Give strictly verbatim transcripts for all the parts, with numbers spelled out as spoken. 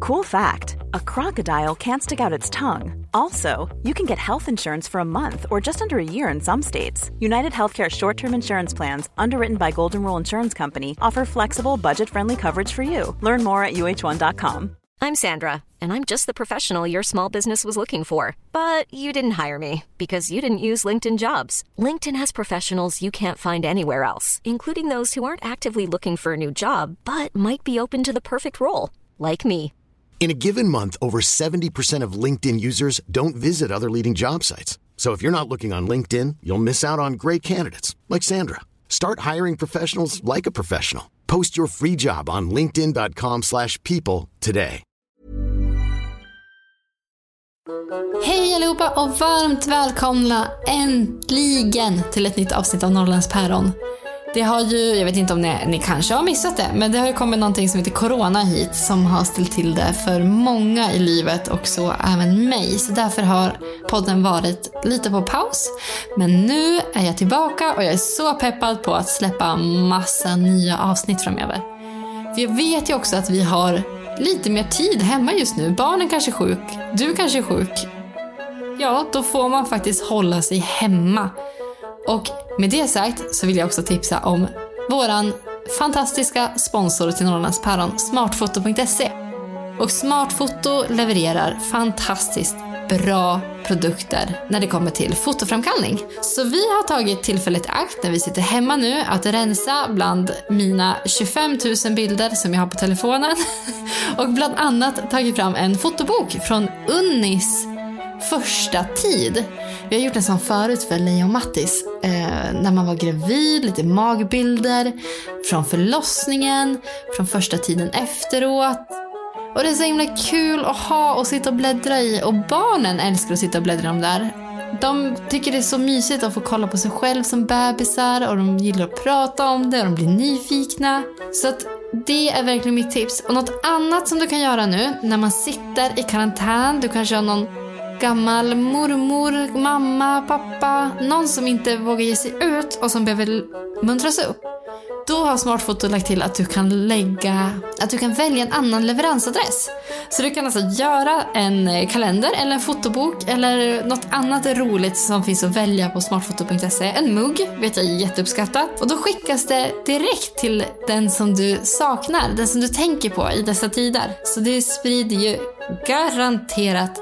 Cool fact, a crocodile can't stick out its tongue. Also, you can get health insurance for a month or just under a year in some states. United Healthcare short-term insurance plans, underwritten by Golden Rule Insurance Company, offer flexible, budget-friendly coverage for you. Learn more at U H one dot com. I'm Sandra, and I'm just the professional your small business was looking for. But you didn't hire me because you didn't use LinkedIn Jobs. LinkedIn has professionals you can't find anywhere else, including those who aren't actively looking for a new job, but might be open to the perfect role, like me. In a given month, over seventy percent of LinkedIn users don't visit other leading job sites. So if you're not looking on LinkedIn, you'll miss out on great candidates like Sandra. Start hiring professionals like a professional. Post your free job on linkedin dot com slash people today. Hej allihopa och varmt välkomna äntligen till ett nytt avsnitt av Norrlands päron. Det har ju, jag vet inte om ni, ni kanske har missat det, men det har ju kommit någonting som heter corona hit som har ställt till det för många i livet och så även mig. Så därför har podden varit lite på paus. Men nu är jag tillbaka och jag är så peppad på att släppa massa nya avsnitt framöver. För jag vet ju också att vi har lite mer tid hemma just nu. Barnen kanske är sjuk, du kanske är sjuk. Ja, då får man faktiskt hålla sig hemma. Och med det sagt så vill jag också tipsa om våran fantastiska sponsor till Norrlands päron, smartfoto punkt se. Och Smartfoto levererar fantastiskt bra produkter när det kommer till fotoframkallning. Så vi har tagit tillfället i akt när vi sitter hemma nu att rensa bland mina tjugofem tusen bilder som jag har på telefonen och bland annat tagit fram en fotobok från Unnis första tid. Vi har gjort en sån förut för Leon Mattis eh, när man var gravid, lite magbilder från förlossningen, från första tiden efteråt. Och det är så himla kul att ha och sitta och bläddra i. Och barnen älskar att sitta och bläddra i dem där. De tycker det är så mysigt att få kolla på sig själv som bebisar. Och de gillar att prata om det och de blir nyfikna. Så att det är verkligen mitt tips. Och något annat som du kan göra nu när man sitter i karantän. Du kanske har någon gammal mormor, mamma, pappa. Någon som inte vågar ge sig ut och som behöver muntras upp. Då har Smartfoto lagt till att du kan lägga att du kan välja en annan leveransadress. Så du kan alltså göra en kalender eller en fotobok eller något annat roligt som finns att välja på smartfoto punkt se. En mugg vet jag är jätteuppskattat. Och då skickas det direkt till den som du saknar, den som du tänker på i dessa tider. Så det sprider ju garanterat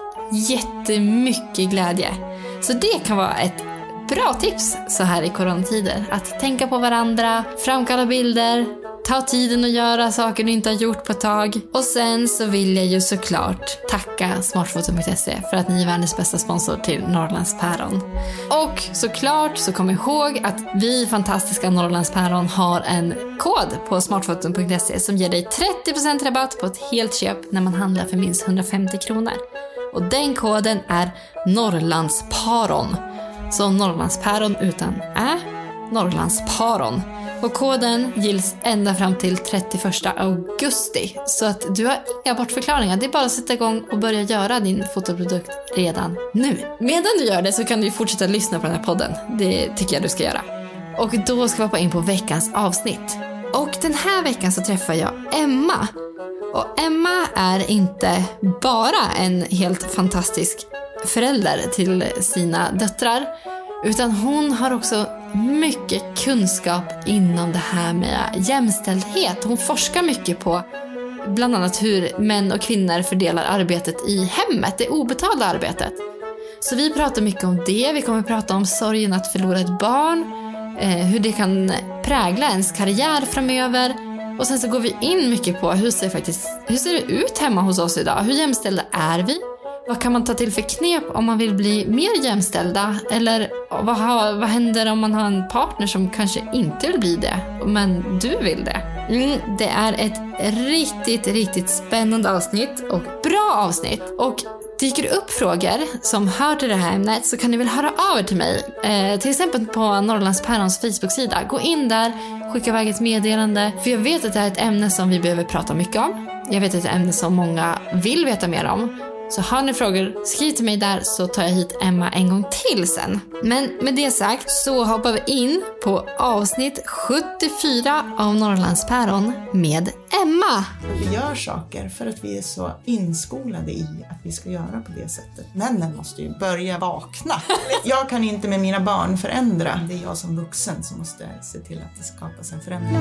jättemycket glädje. Så det kan vara ett bra tips så här i coronatider. Att tänka på varandra, framkalla bilder, ta tiden att göra saker du inte har gjort på ett tag. Och sen så vill jag ju såklart tacka smartfoto punkt se för att ni är världens bästa sponsor till Norrlands päron. Och såklart så kom ihåg att vi fantastiska Norrlands päron har en kod på smartfoto punkt se som ger dig trettio procent rabatt på ett helt köp när man handlar för minst hundrafemtio kronor. Och den koden är Norrlandspäron. Så Norrlandspäron utan ä, Norrlandspäron. Och koden gills ända fram till trettioförsta augusti. Så att du har inga bortförklaringar. Det är bara att sätta igång och börja göra din fotoprodukt redan nu. Medan du gör det så kan du fortsätta lyssna på den här podden. Det tycker jag du ska göra. Och då ska vi hoppa in på veckans avsnitt. Och den här veckan så träffar jag Emma. Och Emma är inte bara en helt fantastisk förälder till sina döttrar, utan hon har också mycket kunskap inom det här med jämställdhet. Hon forskar mycket på bland annat hur män och kvinnor fördelar arbetet i hemmet, det obetalda arbetet. Så vi pratar mycket om det. Vi kommer att prata om sorgen att förlora ett barn, eh, hur det kan prägla ens karriär framöver. Och sen så går vi in mycket på hur ser, faktiskt, hur ser det ut hemma hos oss idag? Hur jämställda är vi? Vad kan man ta till för knep om man vill bli mer jämställda? Eller vad, har, vad händer om man har en partner som kanske inte vill bli det, men du vill det? Mm, det är ett riktigt, riktigt spännande avsnitt och bra avsnitt. Och dyker det upp frågor som hör till det här ämnet så kan ni väl höra av er till mig. Eh, till exempel på Norrlands pärons Facebook-sida. Gå in där, skicka iväg ett meddelande. För jag vet att det är ett ämne som vi behöver prata mycket om. Jag vet att det är ett ämne som många vill veta mer om. Så har ni frågor, skriv till mig där så tar jag hit Emma en gång till sen. Men med det sagt så hoppar vi in på avsnitt sjuttiofyra av Norrlandspäron med Emma. Vi gör saker för att vi är så inskolade i att vi ska göra på det sättet. Männen måste ju börja vakna. Jag kan inte med mina barn förändra. Det är jag som vuxen som måste se till att det skapas en förändring.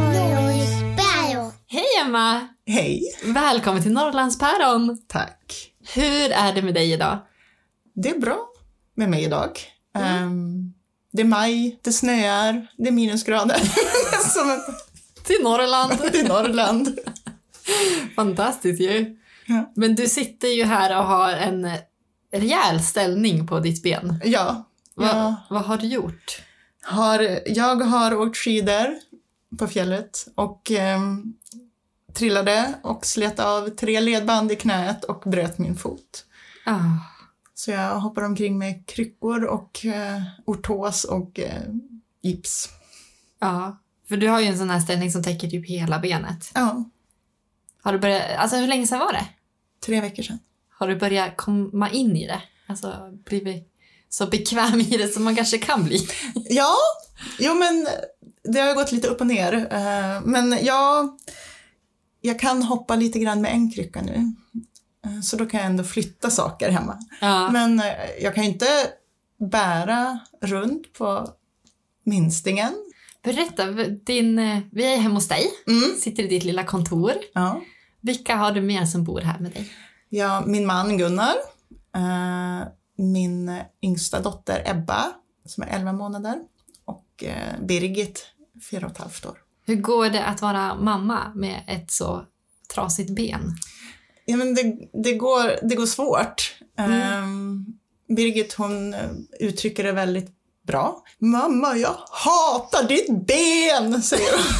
Hej Emma! Hej! Välkommen till Norrlandspäron. Tack. Hur är det med dig idag? Det är bra med mig idag. Mm. Um, det är maj, det snöar, det är minusgrader. Som en... Till Norrland. Till Norrland. Fantastiskt ju. Ja. Men du sitter ju här och har en rejäl ställning på ditt ben. Ja. Va, ja. Vad har du gjort? Har, jag har åkt skidor på fjället och um, trillade och slet av tre ledband i knät och bröt min fot. Ah. Så jag hoppar omkring med kryckor och uh, ortos och uh, gips. Ja, för du har ju en sån här ställning som täcker typ hela benet. Ja. Har du börjat, alltså hur länge sedan var det? Tre veckor sedan. Har du börjat komma in i det? Alltså blivit så bekväm i det som man kanske kan bli? Ja, jo men det har gått lite upp och ner. Uh, men jag, jag kan hoppa lite grann med en krycka nu. Uh, så då kan jag ändå flytta saker hemma. Ja. Men uh, jag kan ju inte bära runt på minstingen. Berätta, din, vi är hemma hos dig. Mm. Sitter i ditt lilla kontor. Ja. Vilka har du mer som bor här med dig? Ja, min man Gunnar. Uh, min yngsta dotter Ebba som är elva månader. Och uh, Birgit, fyra och ett halvt år. Hur går det att vara mamma med ett så trasigt ben? Ja, men det, det, går, det går svårt. Mm. Um, Birgit hon uttrycker det väldigt bra. Mamma, jag hatar ditt ben, säger hon.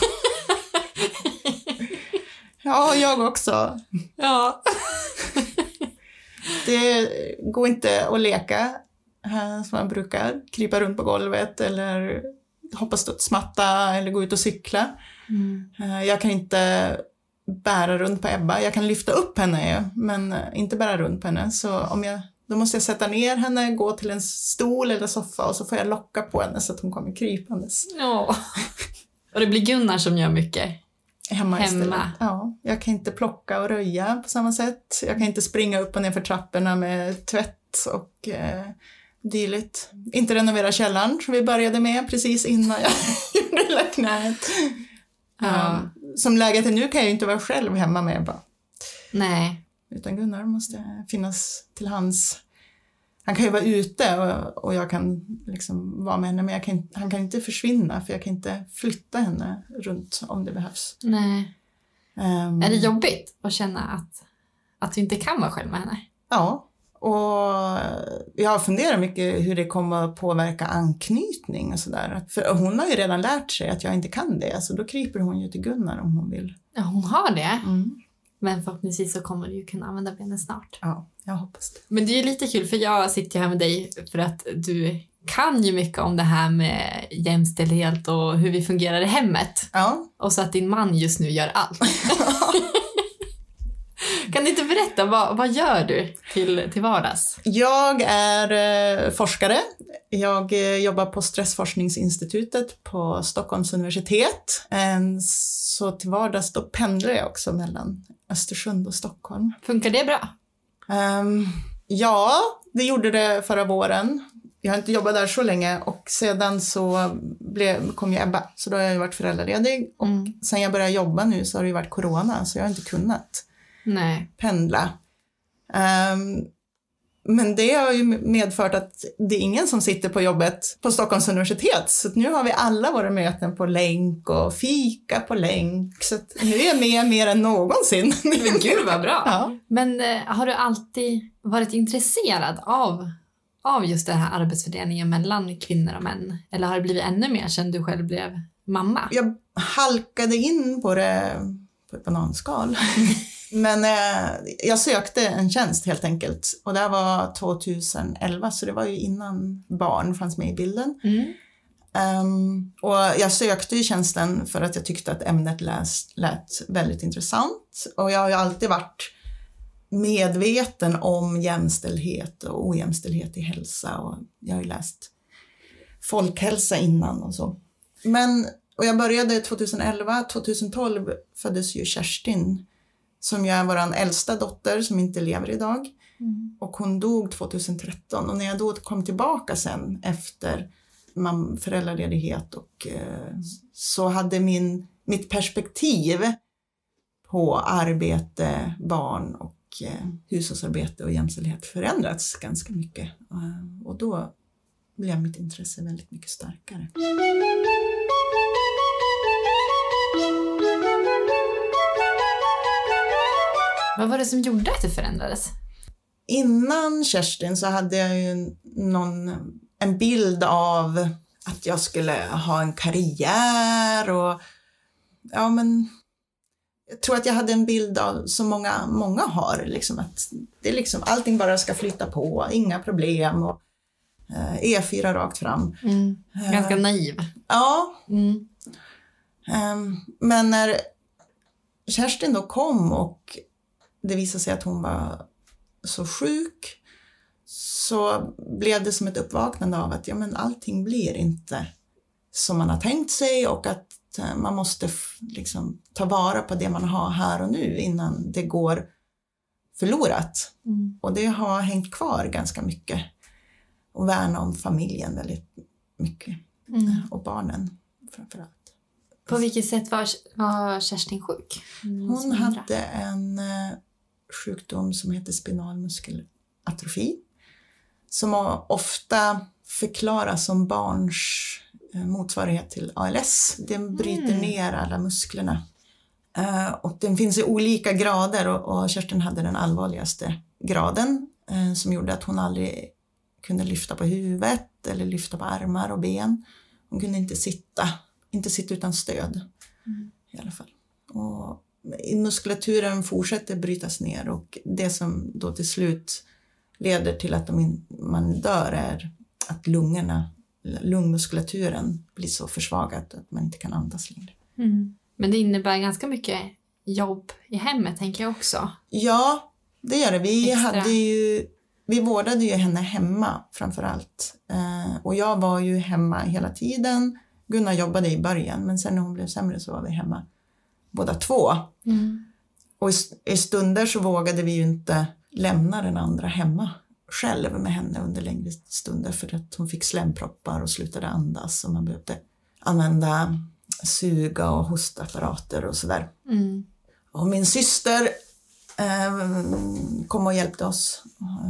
Ja, jag också. Ja. Det går inte att leka här som man brukar. Krypa runt på golvet eller hoppa studsmatta eller gå ut och cykla. Mm. Jag kan inte bära runt på Ebba. Jag kan lyfta upp henne, men inte bära runt på henne. Så om jag, då måste jag sätta ner henne, gå till en stol eller soffa och så får jag locka på henne så att hon kommer krypandes. Ja. Och det blir Gunnar som gör mycket. Hemma, Hemma. istället. Ja, jag kan inte plocka och röja på samma sätt. Jag kan inte springa upp och ner för trapporna med tvätt och eh, dyligt. Inte renovera källaren som vi började med precis innan jag gjorde hela knät. Ja. Um, som läget är nu kan jag ju inte vara själv hemma med bara. Nej. Utan Gunnar måste finnas till hands. Han kan ju vara ute och, och jag kan liksom vara med henne, men jag kan, han kan inte försvinna för jag kan inte flytta henne runt om det behövs. Nej. Um, är det jobbigt att känna att, att du inte kan vara själv med henne? Ja, och jag har funderat mycket hur det kommer att påverka anknytning och sådär. För hon har ju redan lärt sig att jag inte kan det, så då kryper hon ju till Gunnar om hon vill. Ja, hon har det. Mm. Men förhoppningsvis så kommer du ju kunna använda benen snart. Ja, jag hoppas det. Men det är ju lite kul för jag sitter här med dig för att du kan ju mycket om det här med jämställdhet och hur vi fungerar i hemmet. Ja. Och så att din man just nu gör allt. Kan du inte berätta, vad, vad gör du till, till vardags? Jag är eh, forskare. Jag eh, jobbar på Stressforskningsinstitutet på Stockholms universitet. Eh, så till vardags då pendlar jag också mellan Östersund och Stockholm. Funkar det bra? Um, ja, det gjorde det förra våren. Jag har inte jobbat där så länge och sedan så blev, kom ju Ebba. Så då har jag ju varit föräldraledig. Och Mm. sen jag började jobba nu så har det ju varit corona så jag har inte kunnat Nej. pendla. Um, men det har ju medfört att det är ingen som sitter på jobbet på Stockholms universitet. Så nu har vi alla våra möten på länk och fika på länk. Så att nu är jag med mer än någonsin. Men gud vad bra. Ja. Men eh, har du alltid varit intresserad av, av just den här arbetsfördelningen mellan kvinnor och män? Eller har det blivit ännu mer sedan du själv blev mamma? Jag halkade in på det på ett bananskal. Men eh, jag sökte en tjänst helt enkelt. Och det var tjugoelva, så det var ju innan barn fanns med i bilden. Mm. Um, och jag sökte ju tjänsten för att jag tyckte att ämnet läs, lät väldigt intressant. Och jag har ju alltid varit medveten om jämställdhet och ojämställdhet i hälsa. Och jag har ju läst folkhälsa innan och så. Men, och jag började tjugoelva, tjugotolv föddes ju Kerstin, som ju är vår äldsta dotter som inte lever idag. Mm. Och hon dog tjugotretton. Och när jag då kom tillbaka sen efter man, föräldraledighet och eh, så hade min, mitt perspektiv på arbete, barn och eh, hushållsarbete och jämställdhet förändrats ganska mycket. Uh, och då blev mitt intresse väldigt mycket starkare. Vad var det som gjorde att det förändrades? Innan Kerstin så hade jag ju någon, en bild av att jag skulle ha en karriär och ja men jag tror att jag hade en bild av som många, många har liksom att det är liksom allting bara ska flytta på, inga problem och eh, E fyra rakt fram. Mm. Ganska naiv. Uh, ja. Mm. Um, men när Kerstin då kom och det visade sig att hon var så sjuk så blev det som ett uppvaknande av att ja, men allting blir inte som man har tänkt sig och att man måste liksom ta vara på det man har här och nu innan det går förlorat. Mm. Och det har hängt kvar ganska mycket. Och värna om familjen väldigt mycket. Mm. Och barnen framförallt. På vilket sätt var, var Kerstin sjuk? Mm, Hon hade en uh, sjukdom som heter spinal muskelatrofi. Som ofta förklaras som barns motsvarighet till A L S. Den bryter mm. ner alla musklerna. Uh, och den finns i olika grader och, och Kerstin hade den allvarligaste graden uh, som gjorde att hon aldrig kunde lyfta på huvudet eller lyfta på armar och ben. Hon kunde inte sitta, inte sitta utan stöd mm. i alla fall. Och muskulaturen fortsätter brytas ner och det som då till slut leder till att de, man dör är att lungorna lungmuskulaturen blir så försvagad att man inte kan andas längre. Mm. Men det innebär ganska mycket jobb i hemmet, tänker jag också. Ja, det gör det. Vi, Extra. hade ju, vi vårdade ju henne hemma framför allt. Eh, och jag var ju hemma hela tiden. Gunnar jobbade i början, men sen när hon blev sämre så var vi hemma båda två. Mm. Och i, i stunder så vågade vi ju inte lämna den andra hemma själv med henne under längre stunder för att hon fick slemproppar och slutade andas och man behövde använda suga och hostapparater och sådär. Mm. Och min syster eh, kom och hjälpte oss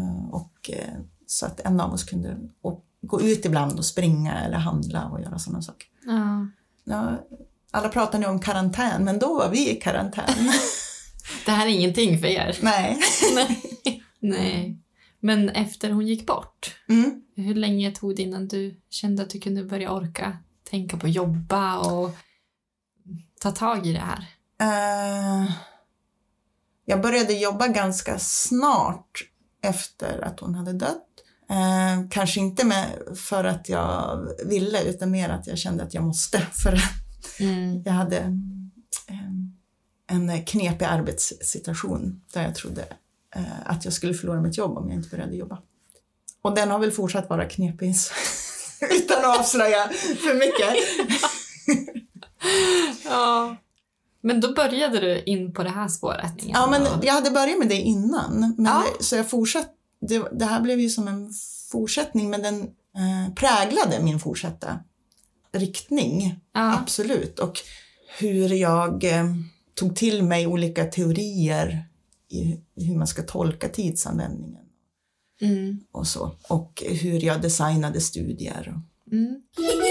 och eh, så att en av oss kunde och, gå ut ibland och springa eller handla och göra sådana saker. Ja. Ja, alla pratar nu om karantän, men då var vi i karantän. Det här är ingenting för er. Nej. Nej. Nej. Men efter hon gick bort, mm. hur länge tog det innan du kände att du kunde börja orka tänka på jobba och ta tag i det här? Uh, jag började jobba ganska snart efter att hon hade dött. Uh, kanske inte med för att jag ville utan mer att jag kände att jag måste. För att mm. jag hade um, en knepig arbetssituation där jag trodde att jag skulle förlora mitt jobb om jag inte började jobba. Och den har väl fortsatt vara knepig utan att avslöja för mycket. Ja. Men då började du in på det här spåret? Ja, men jag hade börjat med det innan. Men ja. det, så jag fortsatt, det, det här blev ju som en fortsättning, men den eh, präglade min fortsatta riktning. Ja. Absolut. Och hur jag eh, tog till mig olika teorier i hur man ska tolka tidsanvändningen mm. och så. Och hur jag designade studier. Mm.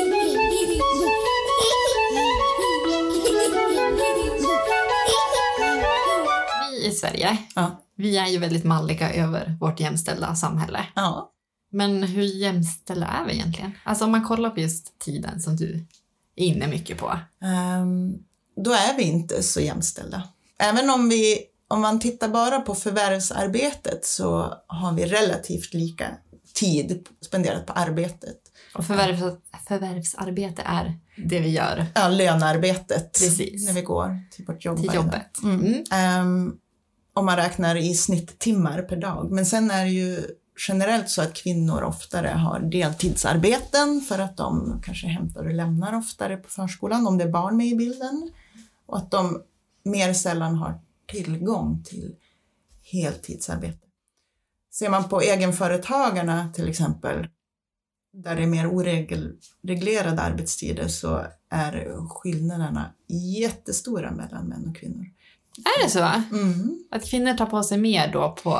Vi i Sverige, ja. vi är ju väldigt malliga över vårt jämställda samhälle. Ja. Men hur jämställda är vi egentligen? Alltså om man kollar på just tiden som du är inne mycket på. Um, då är vi inte så jämställda. Även om vi Om man tittar bara på förvärvsarbetet så har vi relativt lika tid spenderat på arbetet. Och förvärvs, förvärvsarbete är det vi gör? Ja, lönearbetet. Precis. När vi går till vårt jobb. Till jobbet. Mm. Mm. Um, om man räknar i snitttimmar per dag. Men sen är det ju generellt så att kvinnor oftare har deltidsarbeten för att de kanske hämtar och lämnar oftare på förskolan om det är barn med i bilden. Och att de mer sällan har tillgång till heltidsarbete. Ser man på egenföretagarna till exempel, där det är mer oreglerade arbetstider, så är skillnaderna jättestora mellan män och kvinnor. Är det så? Mm. Att kvinnor tar på sig mer då på...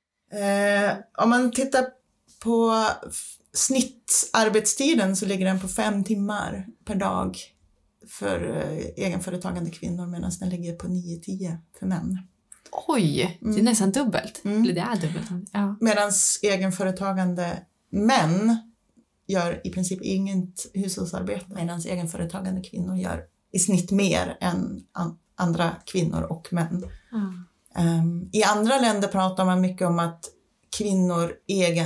Eh, om man tittar på snittarbetstiden så ligger den på fem timmar per dag för eh, egenföretagande kvinnor, medan den ligger på nio till tio för män. Oj, det är mm. nästan dubbelt. Mm. Eller det är dubbelt. Ja. Medan egenföretagande män gör i princip inget hushållsarbete, medan egenföretagande kvinnor gör i snitt mer än an- andra kvinnor och män. Mm. Um, I andra länder pratar man mycket om att kvinnor egen,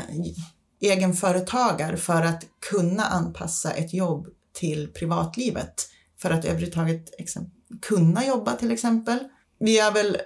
egenföretagar för att kunna anpassa ett jobb till privatlivet. För att överhuvudtaget exempel, kunna jobba till exempel. Vi har väl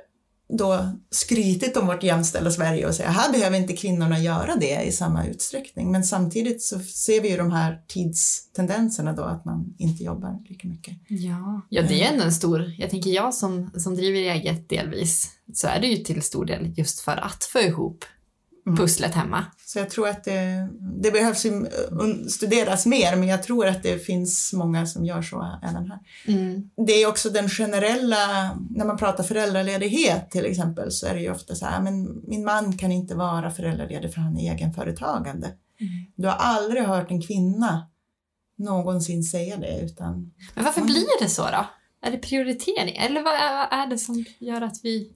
då skrytit om vårt jämställda Sverige och säger här behöver inte kvinnorna göra det i samma utsträckning. Men samtidigt så ser vi ju de här tidstendenserna då att man inte jobbar lika mycket. Ja, ja det är ändå en stor, jag tänker jag som, som driver eget delvis, så är det ju till stor del just för att få ihop pusslet hemma. Så jag tror att det, det behövs studeras mer, men jag tror att det finns många som gör så även här. Mm. Det är också den generella, när man pratar föräldraledighet till exempel, så är det ju ofta så här, men min man kan inte vara föräldraledig för han är egenföretagande. Mm. Du har aldrig hört en kvinna någonsin säga det. Utan, men varför blir det så då? Är det prioritering? Eller vad är det som gör att vi...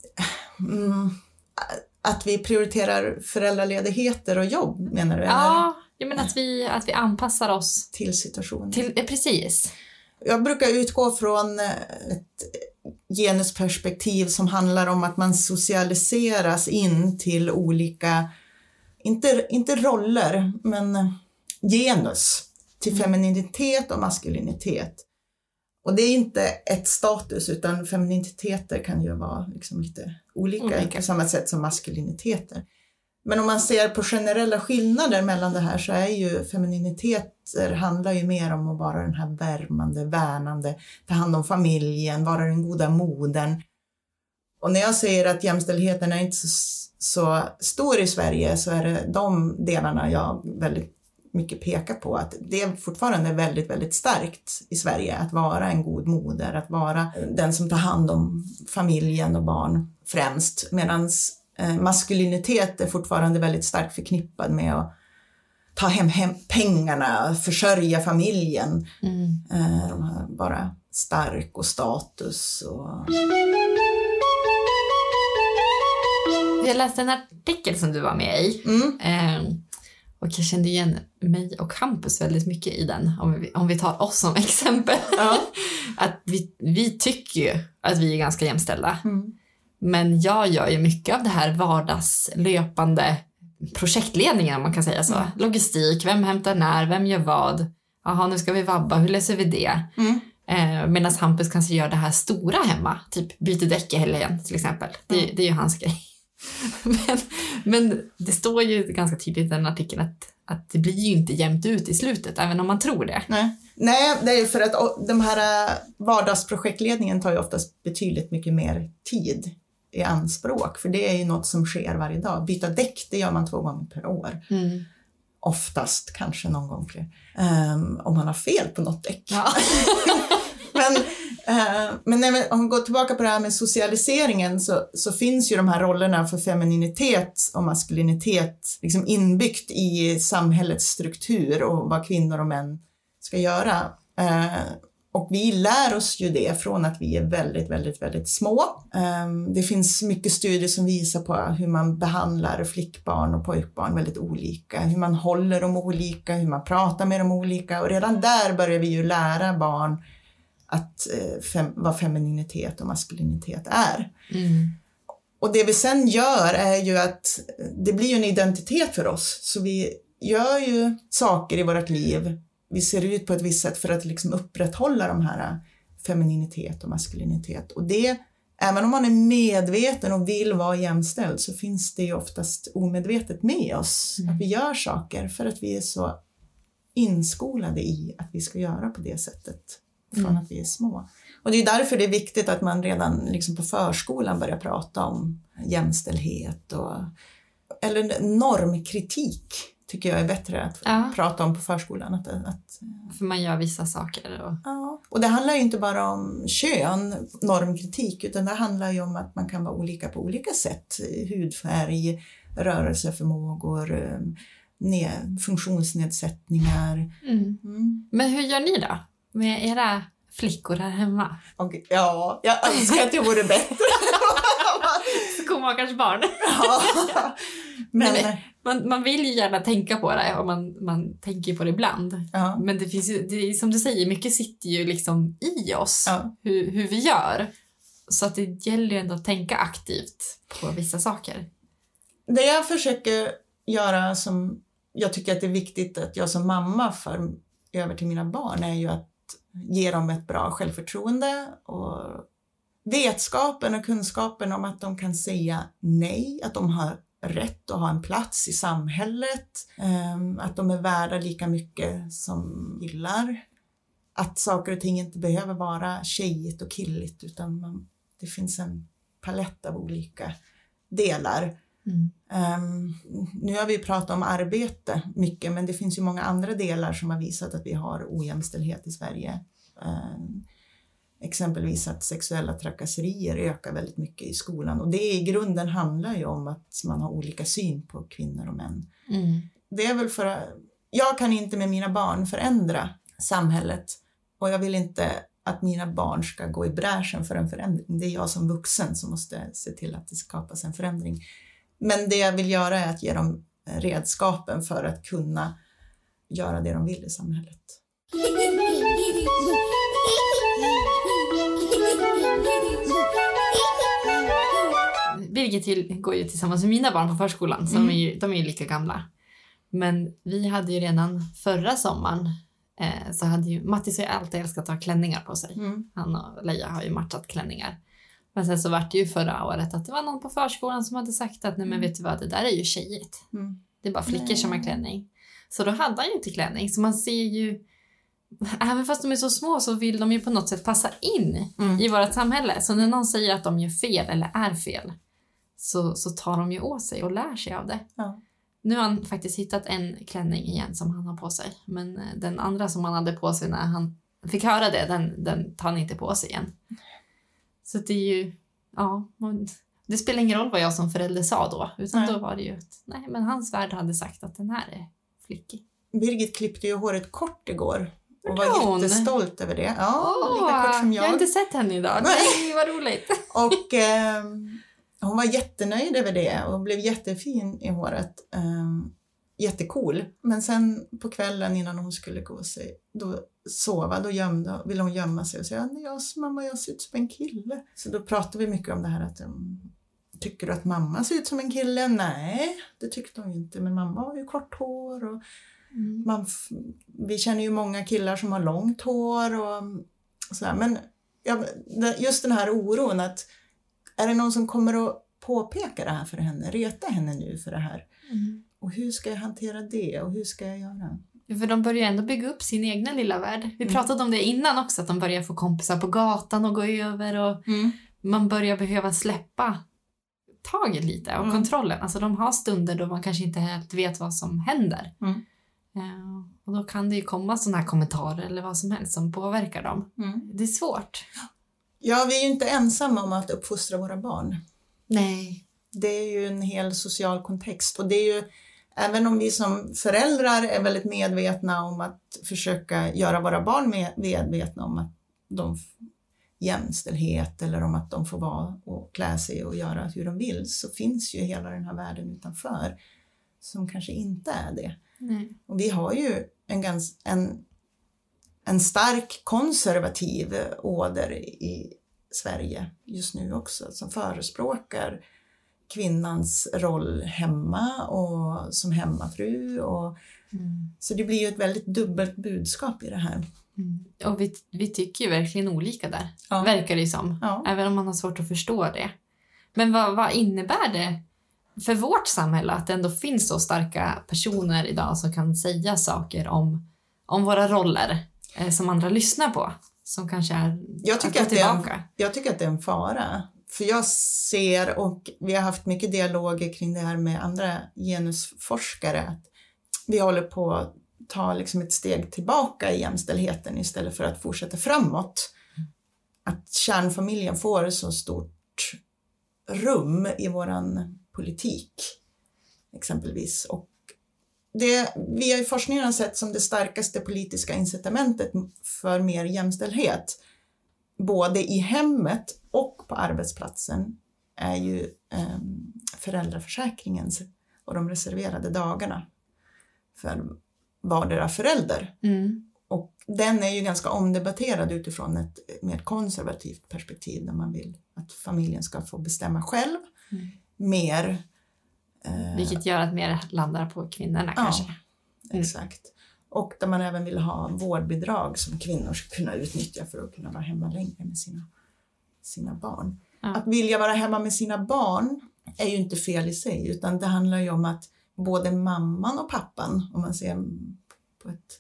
Mm. Att vi prioriterar föräldraledigheter och jobb, menar du? Ja, jag menar att vi, att vi anpassar oss till situationen. Till, eh, precis. Jag brukar utgå från ett genusperspektiv som handlar om att man socialiseras in till olika, inte, inte roller, men genus. Till femininitet och maskulinitet. Och det är inte ett status, utan femininiteter kan ju vara liksom lite olika, olika på samma sätt som maskuliniteter. Men om man ser på generella skillnader mellan det här, så är ju femininiteter handlar ju mer om att vara den här värmande, värnande, ta hand om familjen, vara den goda modern. Och när jag säger att jämställdheten är inte så, så stor i Sverige, så är det de delarna jag väldigt mycket pekar på, att det är fortfarande väldigt, väldigt starkt i Sverige att vara en god moder, att vara den som tar hand om familjen och barn främst, medan eh, maskulinitet är fortfarande väldigt starkt förknippad med att ta hem, hem pengarna, försörja familjen, mm. eh, de här bara stark och status och... Jag läste en artikel som du var med i. Mm. Eh, Och jag kände igen mig och Hampus väldigt mycket i den. Om vi, om vi tar oss som exempel. Ja. Att vi, vi tycker ju att vi är ganska jämställda. Mm. Men jag gör ju mycket av det här vardagslöpande projektledningen, om man kan säga så. Mm. Logistik, vem hämtar när, vem gör vad. Jaha, nu ska vi vabba, hur löser vi det? Mm. Eh, medan Hampus kanske gör det här stora hemma. Typ byter däck i helgen till exempel. Det, mm. det är ju hans grej. Men, men det står ju ganska tydligt i den artikeln att, att det blir ju inte jämnt ut i slutet, även om man tror det. Nej, Nej det är ju för att de här vardagsprojektledningen tar ju oftast betydligt mycket mer tid i anspråk. För det är ju något som sker varje dag. Byta däck, det gör man två gånger per år. Mm. Oftast, kanske någon gång fler. Um, om man har fel på något däck. Ja. men... Uh, men när, om vi går tillbaka på det här med socialiseringen, så, så finns ju de här rollerna för femininitet och maskulinitet liksom inbyggt i samhällets struktur och vad kvinnor och män ska göra. Uh, och vi lär oss ju det från att vi är väldigt, väldigt, väldigt små. Um, det finns mycket studier som visar på hur man behandlar flickbarn och pojkbarn väldigt olika. Hur man håller dem olika, hur man pratar med dem olika. Och redan där börjar vi ju lära barn att eh, fem, vad femininitet och maskulinitet är. Mm. Och det vi sen gör är ju att det blir ju en identitet för oss. Så vi gör ju saker i vårt liv. Vi ser ut på ett visst sätt för att liksom upprätthålla de här femininitet och maskulinitet. Och det även om man är medveten och vill vara jämställd så finns det ju oftast omedvetet med oss. Mm. Att vi gör saker för att vi är så inskolade i att vi ska göra på det sättet från mm. att vi är små. Och det är därför det är viktigt att man redan liksom på förskolan börjar prata om jämställdhet och eller normkritik tycker jag är bättre att ja. prata om på förskolan. Att, att, för man gör vissa saker. Och... Ja. Och det handlar ju inte bara om kön, normkritik, utan det handlar ju om att man kan vara olika på olika sätt. Hudfärg, rörelseförmågor, ne- funktionsnedsättningar. Mm. Mm. Men hur gör ni då med era flickor här hemma? Och, ja, jag önskar att jag vore bättre. Skomakars barn. Ja. Men, men man, man vill ju gärna tänka på det och man, man tänker på det ibland. Ja. Men det finns ju, det, som du säger, mycket sitter ju liksom i oss. Ja. Hur, hur vi gör. Så att det gäller ju ändå att tänka aktivt på vissa saker. Det jag försöker göra som jag tycker att det är viktigt att jag som mamma för över till mina barn är ju att ge dem ett bra självförtroende och vetskapen och kunskapen om att de kan säga nej, att de har rätt att ha en plats i samhället, att de är värda lika mycket som killar, att saker och ting inte behöver vara tjejigt och killigt utan man, det finns en palett av olika delar. Mm. Um, nu har vi pratat om arbete mycket, men det finns ju många andra delar som har visat att vi har ojämställdhet i Sverige. Um, exempelvis att sexuella trakasserier ökar väldigt mycket i skolan, och det i grunden handlar ju om att man har olika syn på kvinnor och män. Mm. Det är väl för att jag kan inte med mina barn förändra samhället, och jag vill inte att mina barn ska gå i bräschen för en förändring. Det är jag som vuxen som måste se till att det skapas en förändring. Men det jag vill göra är att ge dem redskapen för att kunna göra det de vill i samhället. Birgit går ju tillsammans med mina barn på förskolan, så mm. de, är ju, de är ju lika gamla. Men vi hade ju redan förra sommaren, eh, så hade ju Mattis har ju alltid älskat att ha klänningar på sig. Mm. Han och Leia har ju matchat klänningar. Men sen så var det ju förra året att det var någon på förskolan som hade sagt att nej men vet du vad, det där är ju tjejigt. Mm. Det är bara flickor nej. som har klänning. Så då hade han ju inte klänning. Så man ser ju, även fast de är så små så vill de ju på något sätt passa in mm. i vårt samhälle. Så när någon säger att de gör fel eller är fel så, så tar de ju åt sig och lär sig av det. Ja. Nu har han faktiskt hittat en klänning igen som han har på sig. Men den andra som han hade på sig när han fick höra det, den, den tar han inte på sig igen. Så det är ju, ja, det spelar ingen roll vad jag som förälder sa då. Utan nej. Då var det ju, nej men hans värld hade sagt att den här är flickig. Birgit klippte ju håret kort igår. Och var hon? Jättestolt över det. Ja, oh, lika kort som jag. Jag har inte sett henne idag. Nej, vad roligt. Och eh, hon var jättenöjd över det och blev jättefin i håret. Eh, jättecool. Men sen på kvällen innan hon skulle gå sig, då sova, då gömde, ville hon gömma sig och säga, jag, mamma jag ser ut som en kille. Så då pratade vi mycket om det här att um, tycker du att mamma ser ut som en kille? Nej, det tyckte hon inte, men mamma har ju kort hår och mm. man, vi känner ju många killar som har långt hår och sådär. Men ja, just den här oron att är det någon som kommer att påpeka det här för henne, reta henne nu för det här? Mm. Och hur ska jag hantera det och hur ska jag göra? För de börjar ändå bygga upp sin egna lilla värld. Vi mm. pratade om det innan också, att de börjar få kompisar på gatan och gå över. Och mm. man börjar behöva släppa taget lite och mm. kontrollen. Alltså de har stunder då man kanske inte helt vet vad som händer. Mm. Uh, och då kan det ju komma sådana här kommentarer eller vad som helst som påverkar dem. Mm. Det är svårt. Ja, vi är ju inte ensamma om att uppfostra våra barn. Nej. Det är ju en hel social kontext, och det är ju, även om vi som föräldrar är väldigt medvetna om att försöka göra våra barn med, medvetna om att de jämställdhet eller om att de får vara och klä sig och göra hur de vill, så finns ju hela den här världen utanför som kanske inte är det. Nej. Och vi har ju en, gans, en, en stark konservativ åder i Sverige just nu också, som förespråkar kvinnans roll hemma och som hemmafru. Och, mm. Så det blir ju ett väldigt dubbelt budskap i det här. Mm. Och vi, vi tycker ju verkligen olika där. Ja. Verkar det som. Ja. Även om man har svårt att förstå det. Men vad, vad innebär det för vårt samhälle att det ändå finns så starka personer idag som kan säga saker om, om våra roller eh, som andra lyssnar på? Som kanske är jag tycker att att det är en, tillbaka. jag tycker att det är en fara. För jag ser, och vi har haft mycket dialoger kring det här med andra genusforskare, att vi håller på att ta liksom ett steg tillbaka i jämställdheten istället för att fortsätta framåt. Att kärnfamiljen får så stort rum i våran politik exempelvis. Och det vi har i forskningen sett som det starkaste politiska incitamentet för mer jämställdhet både i hemmet och på arbetsplatsen är ju eh, föräldraförsäkringen och de reserverade dagarna för vardera förälder. Mm. Och den är ju ganska omdebatterad utifrån ett mer konservativt perspektiv där man vill att familjen ska få bestämma själv mm. mer. Eh, Vilket gör att mer landar på kvinnorna kanske. Ja, exakt. Och där man även vill ha vårdbidrag som kvinnor ska kunna utnyttja för att kunna vara hemma längre med sina, sina barn. Ja. Att vilja vara hemma med sina barn är ju inte fel i sig, utan det handlar ju om att både mamman och pappan, om man ser på ett...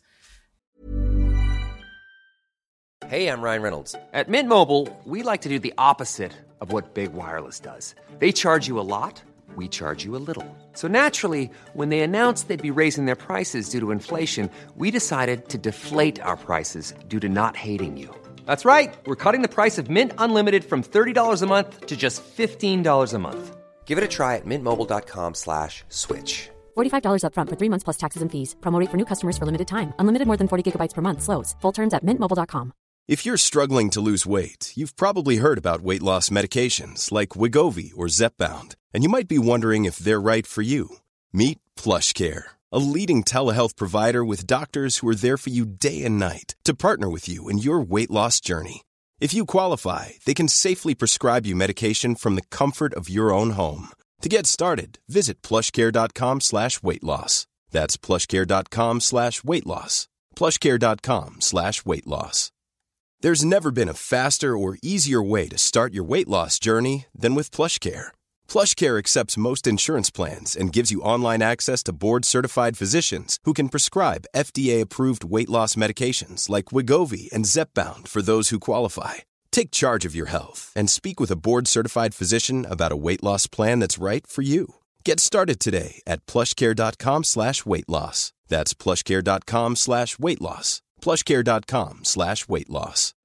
Hey, I'm Ryan Reynolds. At Mint Mobile, we like to do the opposite of what Big Wireless does. They charge you a lot. We charge you a little. So naturally, when they announced they'd be raising their prices due to inflation, we decided to deflate our prices due to not hating you. That's right. We're cutting the price of Mint Unlimited from thirty dollars a month to just fifteen dollars a month. Give it a try at mintmobile.com slash switch. forty-five dollars up front for three months plus taxes and fees. Promo rate for new customers for limited time. Unlimited more than forty gigabytes per month slows. Full terms at mint mobile dot com. If you're struggling to lose weight, you've probably heard about weight loss medications like Wegovy or Zepbound, and you might be wondering if they're right for you. Meet PlushCare, a leading telehealth provider with doctors who are there for you day and night to partner with you in your weight loss journey. If you qualify, they can safely prescribe you medication from the comfort of your own home. To get started, visit plushcare.com slash weight loss. That's plushcare.com slash weight loss. plushcare.com slash weight loss. There's never been a faster or easier way to start your weight loss journey than with PlushCare. PlushCare accepts most insurance plans and gives you online access to board-certified physicians who can prescribe F D A-approved weight loss medications like Wegovy and Zepbound for those who qualify. Take charge of your health and speak with a board-certified physician about a weight loss plan that's right for you. Get started today at plushcare.com slash weight loss. That's plushcare.com slash weight loss. plushcare.com slash weight loss.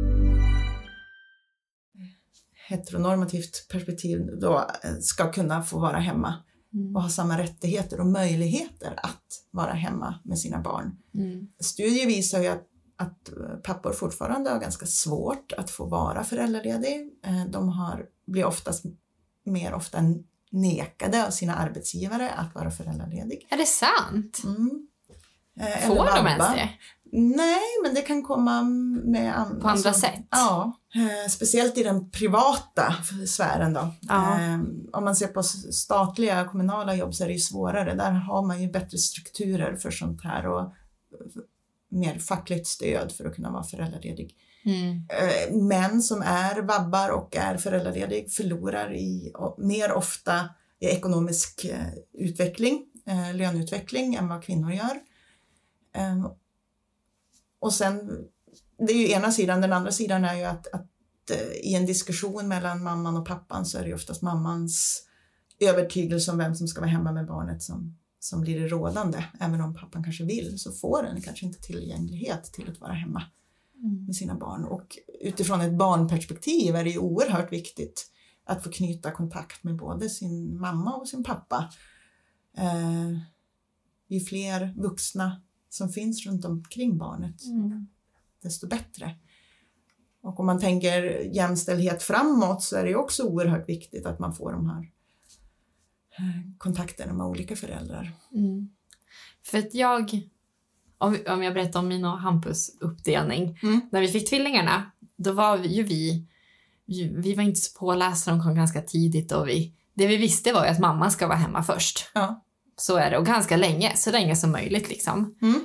Heteronormativt perspektiv då ska kunna få vara hemma mm. och ha samma rättigheter och möjligheter att vara hemma med sina barn. Mm. Studier visar ju att, att pappor fortfarande har ganska svårt att få vara föräldraledig. De har, blir oftast mer ofta nekade av sina arbetsgivare att vara föräldraledig. Är det sant? Mm. Får de ens det? Nej, men det kan komma med andra, på andra alltså, sätt. Ja, eh, speciellt i den privata sfären då. Ja. Eh, om man ser på statliga kommunala jobb så är det ju svårare. Där har man ju bättre strukturer för sånt här och mer fackligt stöd för att kunna vara föräldraledig. Mm. Eh, män som är vabbar och är föräldraledig förlorar i och, mer ofta i ekonomisk eh, utveckling, eh, löneutveckling än vad kvinnor gör. Eh, Och sen, det är ju ena sidan, den andra sidan är ju att, att uh, i en diskussion mellan mamman och pappan så är det ju oftast mammans övertygelse om vem som ska vara hemma med barnet som, som blir det rådande. Även om pappan kanske vill så får den kanske inte tillgänglighet till att vara hemma mm. med sina barn. Och utifrån ett barnperspektiv är det ju oerhört viktigt att få knyta kontakt med både sin mamma och sin pappa. Uh, ju fler vuxna som finns runt omkring barnet, mm. desto bättre. Och om man tänker jämställdhet framåt så är det också oerhört viktigt att man får de här kontakterna med olika föräldrar. Mm. För att jag, om, om jag berättar om min och Hampus uppdelning, mm. när vi fick tvillingarna, då var ju vi, vi var inte så pålästa, de kom ganska tidigt och vi, det vi visste var ju att mamma ska vara hemma först. Ja. Så är det, och ganska länge, så länge som möjligt liksom. Mm.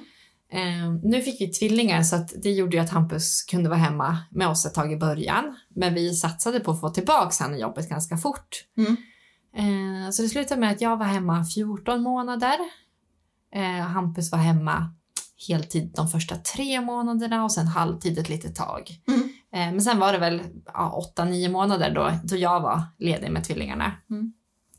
Eh, nu fick vi tvillingar så att det gjorde ju att Hampus kunde vara hemma med oss ett tag i början. Men vi satsade på att få tillbaka han i jobbet ganska fort. Mm. Eh, så det slutade med att jag var hemma fjorton månader. Eh, Hampus var hemma heltid de första tre månaderna och sen halvtid ett litet tag. Mm. Eh, men sen var det väl ja, åtta, nio månader då, då jag var ledig med tvillingarna. Mm.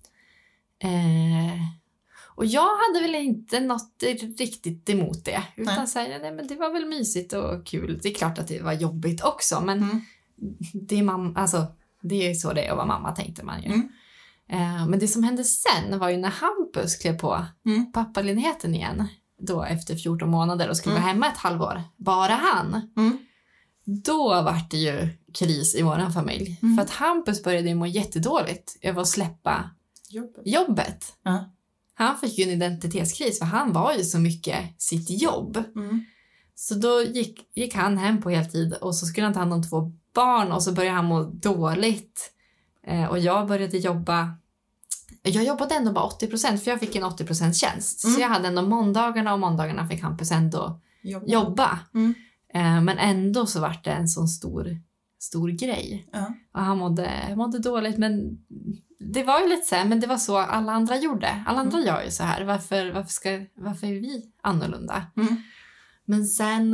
Eh, och jag hade väl inte något riktigt emot det. Utan nej. Säga, nej men det var väl mysigt och kul. Det är klart att det var jobbigt också. Men mm. det, är man, alltså, det är så det är att vara mamma, tänkte man ju. Mm. Eh, men det som hände sen var ju när Hampus klev på mm. pappaledigheten igen. Då efter fjorton månader och skulle mm. vara hemma ett halvår. Bara han. Mm. Då var det ju kris i våran familj. Mm. För att Hampus började ju må jättedåligt över att släppa jobbet. jobbet. Uh. Han fick ju en identitetskris för han var ju så mycket sitt jobb. Mm. Så då gick, gick han hem på heltid och så skulle han ta hand om två barn och så började han må dåligt. Eh, och jag började jobba. Jag jobbade ändå bara åttio procent för jag fick en åttio procent tjänst. Mm. Så jag hade ändå måndagarna och måndagarna fick Hampus ändå jobba. jobba. Mm. Eh, men ändå så var det en sån stor, stor grej. Uh. Och han mådde, mådde dåligt men det var ju lite så här, men det var så alla andra gjorde. Alla andra mm. gör ju så här. Varför, varför, ska, varför är vi annorlunda? Mm. Men sen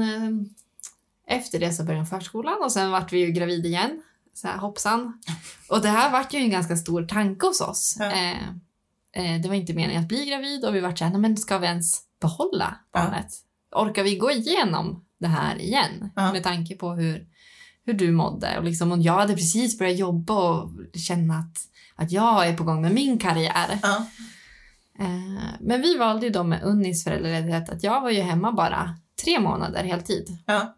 efter det så började förskolan och sen vart vi ju gravid igen. Så här, hoppsan. Och det här vart ju en ganska stor tanke hos oss. Ja. Eh, eh, det var inte meningen att bli gravid och vi vart så här, men ska vi ens behålla barnet? Ja. Orkar vi gå igenom det här igen? Ja. Med tanke på hur, hur du mådde. Och, liksom, och jag hade precis börjat jobba och känna att att jag är på gång med min karriär. Ja. Eh, men vi valde ju då med Unnis föräldraledighet att jag var ju hemma bara tre månader heltid. Ja.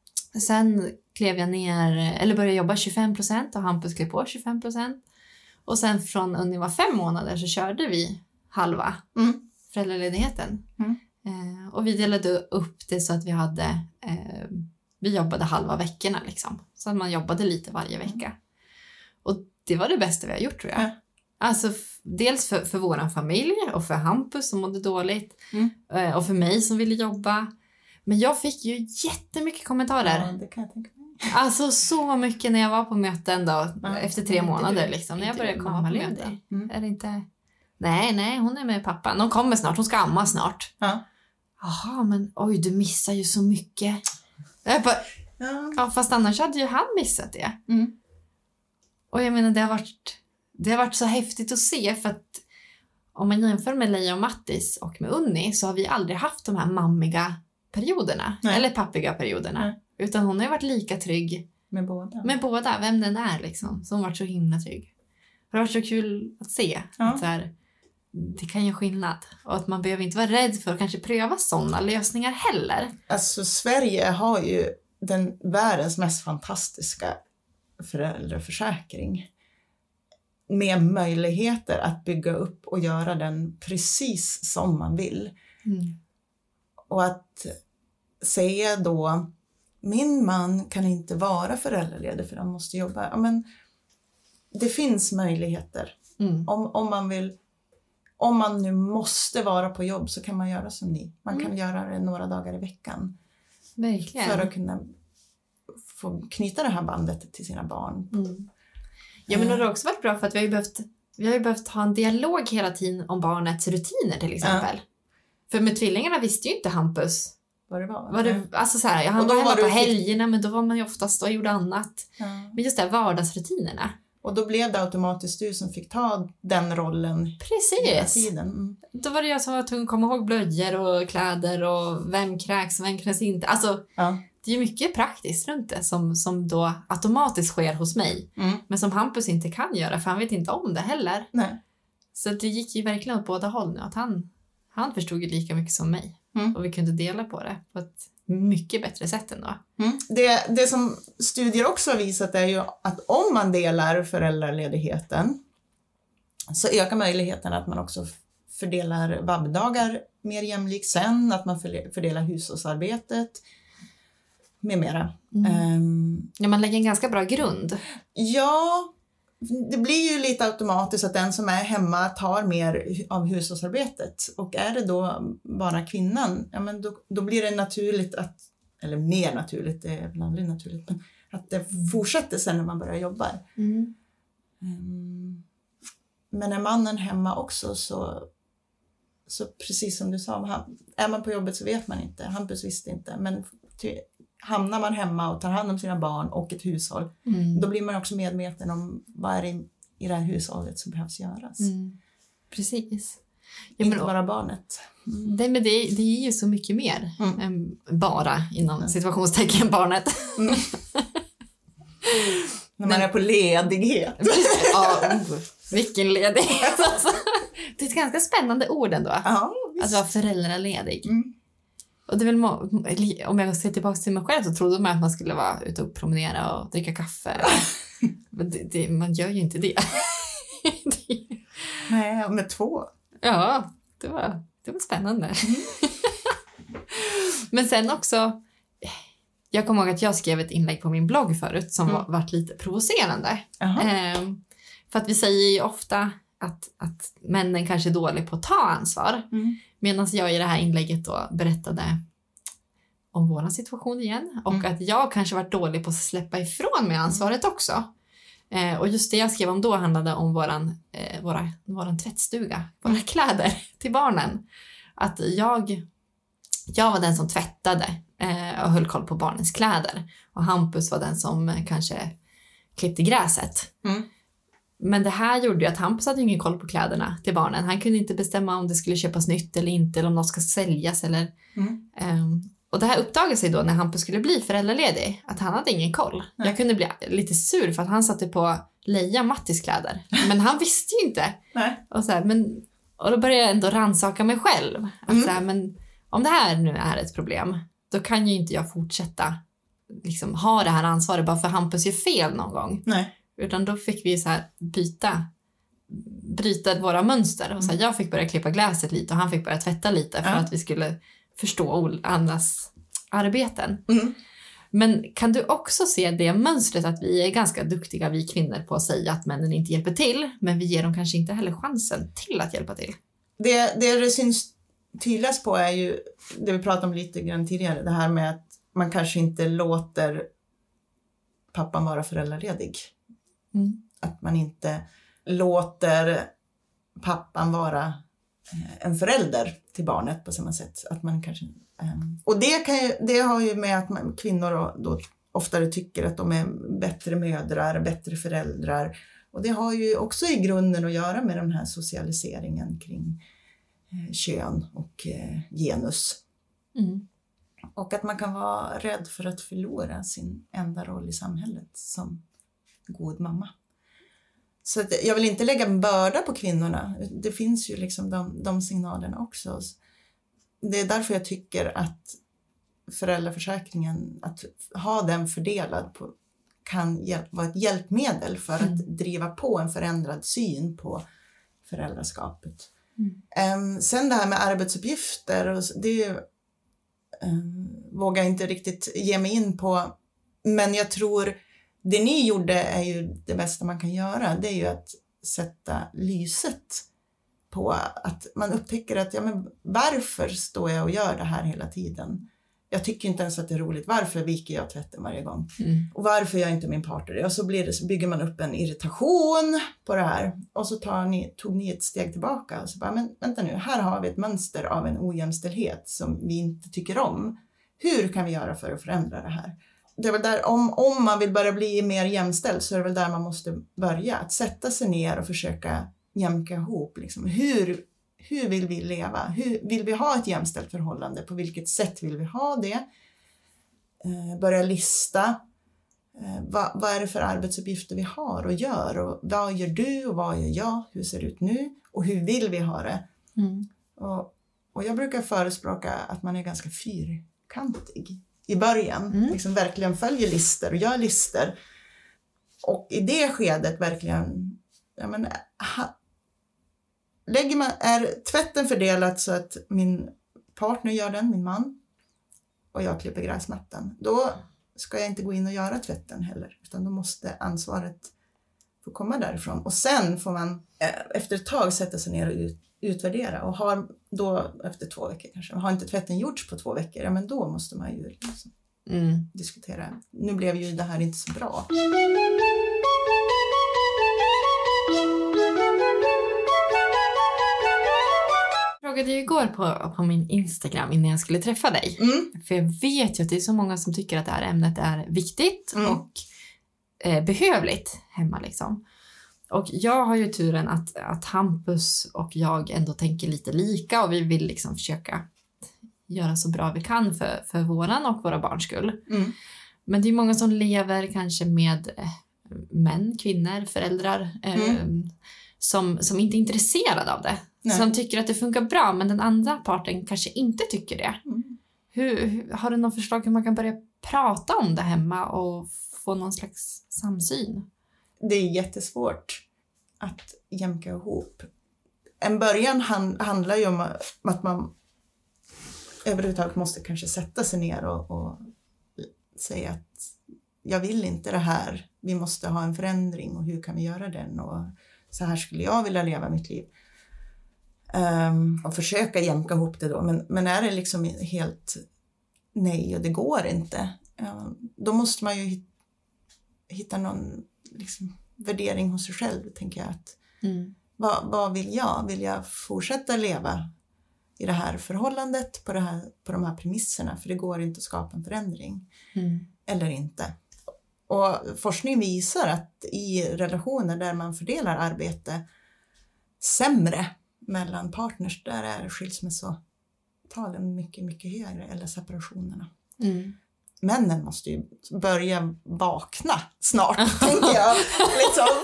Sen klev jag ner, eller började jobba tjugofem procent och Hampus klev på tjugofem procent. Och sen från Unni var fem månader så körde vi halva mm. föräldraledigheten. Mm. Eh, och vi delade upp det så att vi hade, eh, vi jobbade halva veckorna liksom. Så att man jobbade lite varje vecka. Och det var det bästa vi har gjort tror jag. Ja. Alltså f- dels för, för våran familj och för Hampus som mådde dåligt. Mm. Eh, och för mig som ville jobba. Men jag fick ju jättemycket kommentarer. Ja, det kan jag tänka mig. Alltså så mycket när jag var på möten då. Ja, efter tre månader liksom. När jag började komma på möten. Mm. Är det inte... Nej, nej, hon är med pappa. De kommer snart, hon ska amma snart. Ja. Jaha, men oj, du missar ju så mycket. Jag bara, ja. ja, fast annars hade ju han missat det. Mm. Och jag menar, det har varit, det har varit så häftigt att se. För att om man jämför med Leia och Mattis och med Unni så har vi aldrig haft de här mammiga perioderna. Nej. Eller pappiga perioderna. Nej. Utan hon har varit lika trygg med båda. Med båda, vem den är liksom. Så hon har varit så himla trygg. Det har varit så kul att se. Ja. Att så här, det kan göra skillnad. Och att man behöver inte vara rädd för att kanske pröva sådana lösningar heller. Alltså Sverige har ju den världens mest fantastiska föräldraförsäkring. Med möjligheter att bygga upp och göra den precis som man vill. Mm. Och att säga då, min man kan inte vara föräldraledig för han måste jobba. Ja, men det finns möjligheter. Mm. Om, om man vill, om man nu måste vara på jobb så kan man göra som ni. Man mm. kan göra det några dagar i veckan. Verkligen. För att kunna få knyta det här bandet till sina barn. Mm. Ja, men det har också varit bra för att vi har ju behövt, vi har ju behövt ha en dialog hela tiden om barnets rutiner till exempel. Ja. För med tvillingarna visste ju inte Hampus vad det var. var det, alltså så här, han var hemma på helgerna men då var man ju oftast och gjorde annat. Ja. Men just det här vardagsrutinerna. Och då blev det automatiskt du som fick ta den rollen. Precis. Hela tiden. Mm. Då var det jag som var tvungen att komma ihåg blöjor och kläder och vem kräks och vem kräks inte. Alltså, ja. Det är ju mycket praktiskt runt det som, som då automatiskt sker hos mig. Mm. Men som Hampus inte kan göra för han vet inte om det heller. Nej. Så det gick ju verkligen åt båda håll nu. Att han, han förstod ju lika mycket som mig. Mm. Och vi kunde dela på det på ett mycket bättre sätt ändå. Mm. Det, det som studier också har visat är ju att om man delar föräldraledigheten så ökar möjligheten att man också fördelar vabbdagar mer jämlikt sen. Att man fördelar hushållsarbetet med mera. Mm. Um, ja, man lägger en ganska bra grund. Ja, det blir ju lite automatiskt att den som är hemma tar mer av hushållsarbetet. Och är det då bara kvinnan, ja men då, då blir det naturligt att, eller mer naturligt, det är väl aldrig naturligt, men att det fortsätter sen när man börjar jobba. Mm. Um, men är mannen hemma också så, så precis som du sa, han, är man på jobbet så vet man inte. Hampus visste inte, men ty, hamnar man hemma och tar hand om sina barn och ett hushåll, mm. då blir man också medveten om vad är det i, i det här hushållet som behövs göras. Mm. Precis. Ja, inte bara barnet. Mm. Det, men det, det är ju så mycket mer mm. än bara inom mm. situationstecken barnet. Mm. När man är på ledighet. Ja, oh, vilken ledighet. Alltså, det är ett ganska spännande ord ändå. Ja, att vara föräldraledig. Mm. Och det är väl må- om jag ser tillbaka till mig själv så trodde man att man skulle vara ute och promenera och dricka kaffe. Men det, det, man gör ju inte det. det. Nej, med två. Ja, det var, det var spännande. Mm. Men sen också, jag kommer ihåg att jag skrev ett inlägg på min blogg förut som mm. var, varit lite provocerande. Uh-huh. Eh, för att vi säger ju ofta att, att männen kanske är dåliga på att ta ansvar. Mm. Medan jag i det här inlägget då berättade om vår situation igen. Och mm. att jag kanske varit dålig på att släppa ifrån mig ansvaret också. Eh, och just det jag skrev om då handlade om våran, eh, våra, våran tvättstuga. Våra kläder till barnen. Att jag, jag var den som tvättade eh, och höll koll på barnens kläder. Och Hampus var den som eh, kanske klippte gräset. Mm. Men det här gjorde ju att Hampus hade ingen koll på kläderna till barnen. Han kunde inte bestämma om det skulle köpas nytt eller inte. Eller om något ska säljas. Eller, mm. um, och det här uppdagade sig då när Hampus skulle bli föräldraledig. Att han hade ingen koll. Nej. Jag kunde bli lite sur för att han satte på Leia Mattis kläder. Men han visste ju inte. Nej. Och, så här, men, och då började jag ändå rannsaka mig själv. Att mm. så här, men om det här nu är ett problem. Då kan ju inte jag fortsätta liksom, ha det här ansvaret bara för Hampus gör fel någon gång. Nej. Utan då fick vi så här byta, bryta våra mönster. Och så här, jag fick börja klippa gläset lite och han fick börja tvätta lite för ja. att vi skulle förstå andras arbeten. Mm. Men kan du också se det mönstret att vi är ganska duktiga, vi kvinnor, på att säga att männen inte hjälper till. Men vi ger dem kanske inte heller chansen till att hjälpa till. Det det, det syns tydligast på är ju det vi pratade om lite grann tidigare. Det här med att man kanske inte låter pappan vara föräldraledig. Mm. Att man inte låter pappan vara en förälder till barnet på samma sätt. Att man kanske, um, och det, kan ju, det har ju med att man, kvinnor då, då oftare tycker att de är bättre mödrar, bättre föräldrar. Och det har ju också i grunden att göra med den här socialiseringen kring eh, kön och eh, genus. Mm. Och att man kan vara rädd för att förlora sin enda roll i samhället som god mamma. Så att jag vill inte lägga en börda på kvinnorna. Det finns ju liksom de, de signalerna också. Det är därför jag tycker att föräldraförsäkringen, att ha den fördelad på, kan hjälp, vara ett hjälpmedel för mm. att driva på en förändrad syn på föräldraskapet. Mm. Um, sen det här med arbetsuppgifter, och det um, vågar jag inte riktigt ge mig in på. Men jag tror det ni gjorde är ju det bästa man kan göra. Det är ju att sätta lyset på att man upptäcker att ja, men varför står jag och gör det här hela tiden? Jag tycker inte ens att det är roligt. Varför viker jag tvätten varje gång? Mm. Och varför gör inte min partner det? Och så, blir det, så bygger man upp en irritation på det här. Och så tar ni, tog ni ett steg tillbaka. Och så bara, men vänta nu, här har vi ett mönster av en ojämställdhet som vi inte tycker om. Hur kan vi göra för att förändra det här? Det är väl där, om, om man vill börja bli mer jämställd så är det väl där man måste börja. Att sätta sig ner och försöka jämka ihop. Liksom. Hur, hur vill vi leva? Hur, vill vi ha ett jämställt förhållande? På vilket sätt vill vi ha det? Eh, börja lista. Eh, vad, vad är det för arbetsuppgifter vi har och gör? Och vad gör du och vad gör jag? Hur ser det ut nu? Och hur vill vi ha det? Mm. Och, och jag brukar förespråka att man är ganska fyrkantig i början. Mm. Liksom verkligen följer lister och gör lister. Och i det skedet verkligen, jag menar, ha, lägger man, är tvätten fördelat så att min partner gör den, min man, och jag klipper gräsmattan, då ska jag inte gå in och göra tvätten heller. Utan då måste ansvaret får komma därifrån. Och sen får man eh, efter ett tag sätta sig ner och ut, utvärdera. Och har då efter två veckor kanske, har inte tvätten gjorts på två veckor, ja men då måste man ju liksom mm. diskutera. Nu blev ju det här inte så bra. Jag frågade ju igår på, på min Instagram innan jag skulle träffa dig. Mm. För jag vet ju att det är så många som tycker att det här ämnet är viktigt mm. och eh, behövligt hemma liksom. Och jag har ju turen att, att Hampus och jag ändå tänker lite lika och vi vill liksom försöka göra så bra vi kan för, för våran och våra barns skull. Mm. Men det är många som lever kanske med eh, män, kvinnor, föräldrar eh, mm. som, som inte är intresserade av det. Nej. Som tycker att det funkar bra men den andra parten kanske inte tycker det. Mm. Hur, hur, har du någon förslag hur man kan börja prata om det hemma och få någon slags samsyn? Det är jättesvårt att jämka ihop. En början hand, handlar ju om att man överhuvudtaget måste kanske sätta sig ner och, och säga att jag vill inte det här. Vi måste ha en förändring och hur kan vi göra den? Och så här skulle jag vilja leva mitt liv. Um, och försöka jämka ihop det då. Men, men är det liksom helt nej och det går inte. Um, då måste man ju hitta någon liksom, värdering hos sig själv, tänker jag. Att, mm. vad, vad vill jag? Vill jag fortsätta leva i det här förhållandet på, det här, på de här premisserna? För det går inte att skapa en förändring. Mm. Eller inte. Och forskning visar att i relationer där man fördelar arbete sämre mellan partners, där är skilsmässotalen mycket, mycket högre, eller separationerna. Mm. Männen måste ju börja vakna snart, tänker jag. Liksom.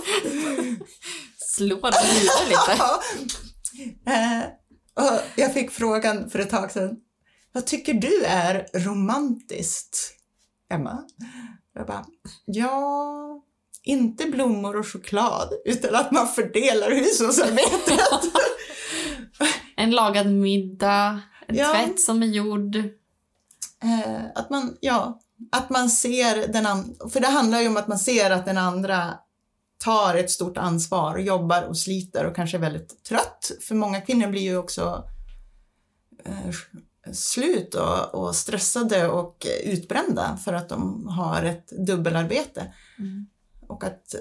Slå det vidare lite. Ja. Eh, och jag fick frågan för ett tag sedan. Vad tycker du är romantiskt, Emma? Jag bara, ja, inte blommor och choklad, utan att man fördelar hushållsarbetet. En lagad middag, en ja. tvätt som är gjord. Eh, att man, ja, att man ser den andra, för det handlar ju om att man ser att den andra tar ett stort ansvar och jobbar och sliter och kanske är väldigt trött. För många kvinnor blir ju också eh, slut och, och stressade och utbrända för att de har ett dubbelarbete. Mm. Och att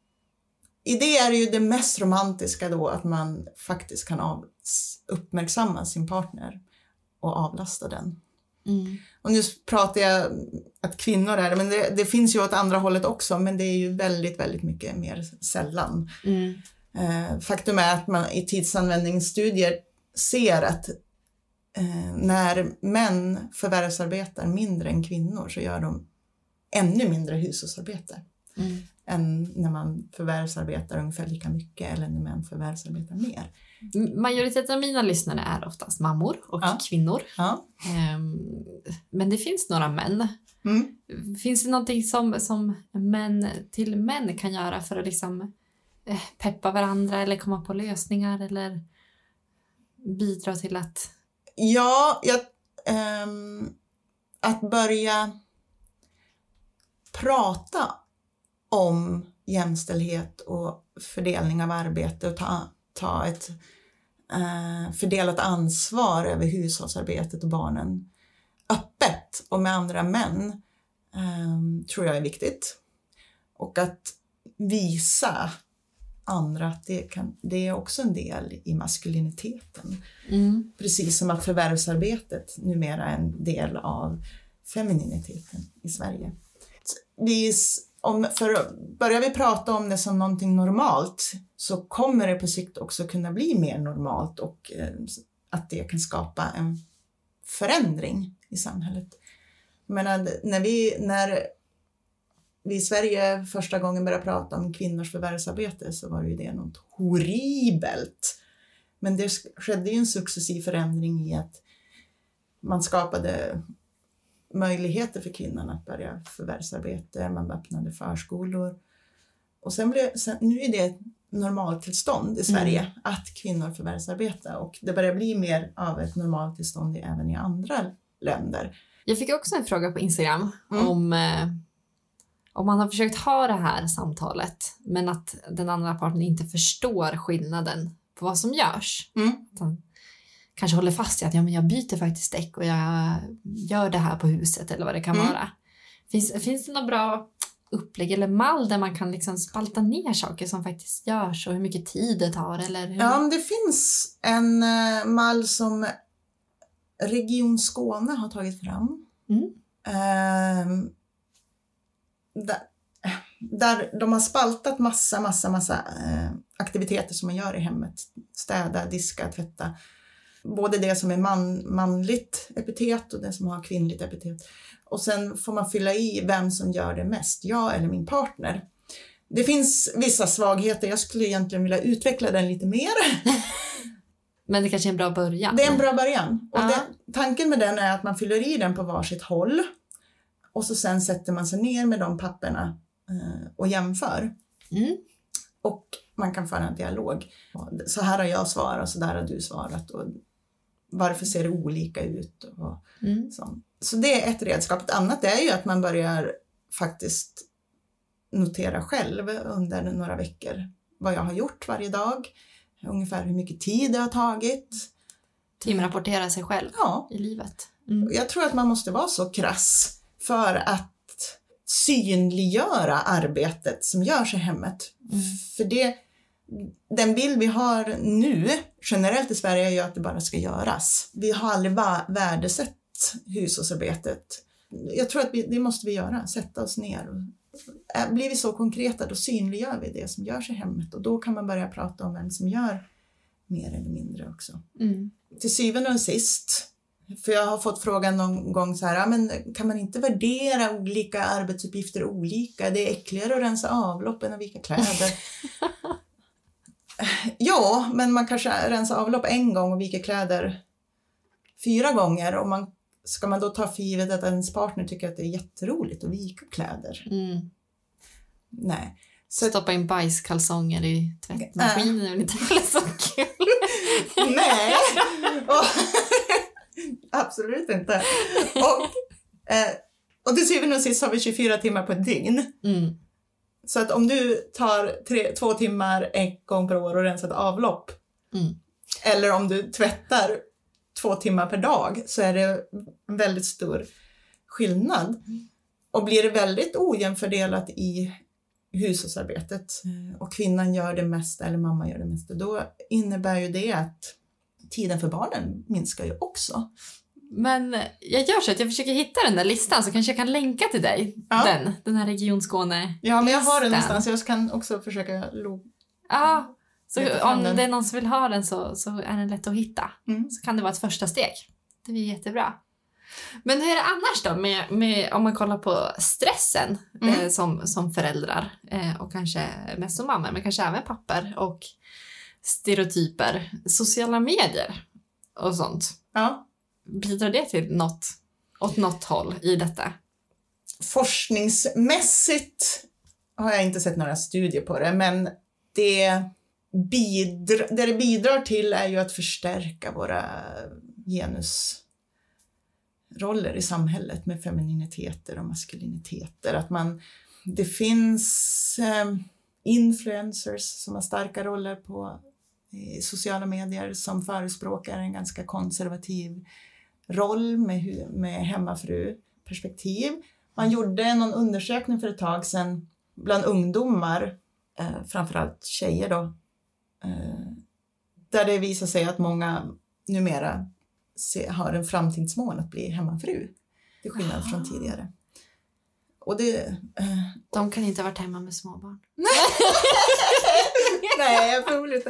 i det är det ju det mest romantiska då att man faktiskt kan av, uppmärksamma sin partner och avlasta den. Mm. Och nu pratar jag att kvinnor är det, men det, det finns ju åt andra hållet också, men det är ju väldigt, väldigt mycket mer sällan. Mm. Eh, faktum är att man i tidsanvändningsstudier ser att eh, när män förvärvsarbetar mindre än kvinnor så gör de ännu mindre hushållsarbete. Mm. Än när man förvärvsarbetar ungefär lika mycket eller när män förvärvsarbetar mer. Majoriteten av mina lyssnare är oftast mammor och ja. kvinnor. Ja. Um, men det finns några män. Mm. Finns det någonting som, som män till män kan göra för att liksom eh, peppa varandra eller komma på lösningar eller bidra till att... Ja, jag, um, att börja prata om jämställdhet och fördelning av arbete och ta, ta ett eh, fördelat ansvar över hushållsarbetet och barnen öppet och med andra män eh, tror jag är viktigt. Och att visa andra att det, kan, det är också en del i maskuliniteten. Mm. Precis som att förvärvsarbetet numera är en del av femininiteten i Sverige. Vi Om, för börjar vi prata om det som någonting normalt så kommer det på sikt också kunna bli mer normalt och eh, att det kan skapa en förändring i samhället. Men när vi, när vi i Sverige första gången började prata om kvinnors förvärvsarbete så var ju det något horribelt. Men det skedde ju en successiv förändring i att man skapade möjligheter för kvinnorna att börja förvärvsarbete, man öppnade förskolor. Och sen blev, sen, nu är det ett normaltillstånd i Sverige mm. att kvinnor förvärvsarbetar. Och det börjar bli mer av ett normaltillstånd även i andra länder. Jag fick också en fråga på Instagram mm. om, eh, om man har försökt ha det här samtalet men att den andra parten inte förstår skillnaden på vad som görs. Mm. Att han kanske håller fast i att ja, men jag byter faktiskt däck och jag gör det här på huset eller vad det kan mm. vara. Finns, finns det något bra upplägg eller mall där man kan liksom spalta ner saker som faktiskt görs och hur mycket tid det tar? Eller hur? Ja, det finns en uh, mall som Region Skåne har tagit fram. Mm. Uh, där, där de har spaltat massa, massa, massa uh, aktiviteter som man gör i hemmet. Städa, diska, tvätta. Både det som är man, manligt epitet och det som har kvinnligt epitet. Och sen får man fylla i vem som gör det mest, jag eller min partner. Det finns vissa svagheter, jag skulle egentligen vilja utveckla den lite mer. Men det kanske är en bra början. Det är en bra början. Och ja. det, tanken med den är att man fyller i den på varsitt håll. Och så sen sätter man sig ner med de papperna eh, och jämför. Mm. Och man kan föra en dialog. Så här har jag svarat, så där har du svarat. Och varför ser det olika ut? Och mm. så. så det är ett redskap. Ett annat är ju att man börjar faktiskt notera själv under några veckor. Vad jag har gjort varje dag. Ungefär hur mycket tid det har tagit. Timrapportera sig själv ja. i livet. Mm. Jag tror att man måste vara så krass för att synliggöra arbetet som görs i hemmet. Mm. För det, den bild vi har nu generellt i Sverige är ju att det bara ska göras. Vi har aldrig värdesett hushållsarbetet. Jag tror att vi, det måste vi göra, sätta oss ner. Och, blir vi så konkreta, då synliggör vi det som görs i hemmet. Och då kan man börja prata om vem som gör mer eller mindre också. Mm. Till syvende och sist, för jag har fått frågan någon gång så här, ja, men kan man inte värdera olika arbetsuppgifter olika? Det är äckligare att rensa avlopp än att vika kläder. Ja, men man kanske rensar avlopp en gång och viker kläder fyra gånger. Och man, ska man då ta för givet att ens partner tycker att det är jätteroligt att vika kläder? Mm. Nej. Så stoppa in bajskalsonger i tvättmaskinen är inte heller så kul. Nej. Och, absolut inte. Och, eh, och till syvende och sist har vi tjugofyra timmar på ett dygn. Mm. Så att om du tar tre, två timmar en gång per år och rensar ett avlopp. Mm. Eller om du tvättar två timmar per dag, så är det en väldigt stor skillnad. Mm. Och blir det väldigt ojämfördelat i hushållsarbetet och kvinnan gör det mesta eller mamma gör det mesta, då innebär ju det att tiden för barnen minskar ju också. Men jag gör så att jag försöker hitta den där listan, så kanske jag kan länka till dig. Ja. Den, den här Region Skåne. Ja, men jag har den någonstans. Jag kan också försöka lo- Ja, så om den. det är någon som vill ha den så, så är den lätt att hitta. Mm. Så kan det vara ett första steg. Det är jättebra. Men hur är det annars då med, med om man kollar på stressen mm. eh, som, som föräldrar eh, och kanske mest som mammor, men kanske även pappor och stereotyper, sociala medier och sånt. Ja. Bidrar det till något, åt något håll i detta? Forskningsmässigt har jag inte sett några studier på det, men det, bidra, det det bidrar till är ju att förstärka våra genusroller i samhället med femininiteter och maskuliniteter. Att man, det finns eh, influencers som har starka roller på eh, sociala medier som förespråkar en ganska konservativ roll med, med hemmafru-perspektiv. Man gjorde någon undersökning för ett tag sedan bland ungdomar, eh, framförallt tjejer då, eh, där det visar sig att många numera se, har en framtidsmål att bli hemmafru. Det är skillnad Aha. från tidigare. Och det, eh, De kan inte ha varit hemma med småbarn. Nej, jag tror inte.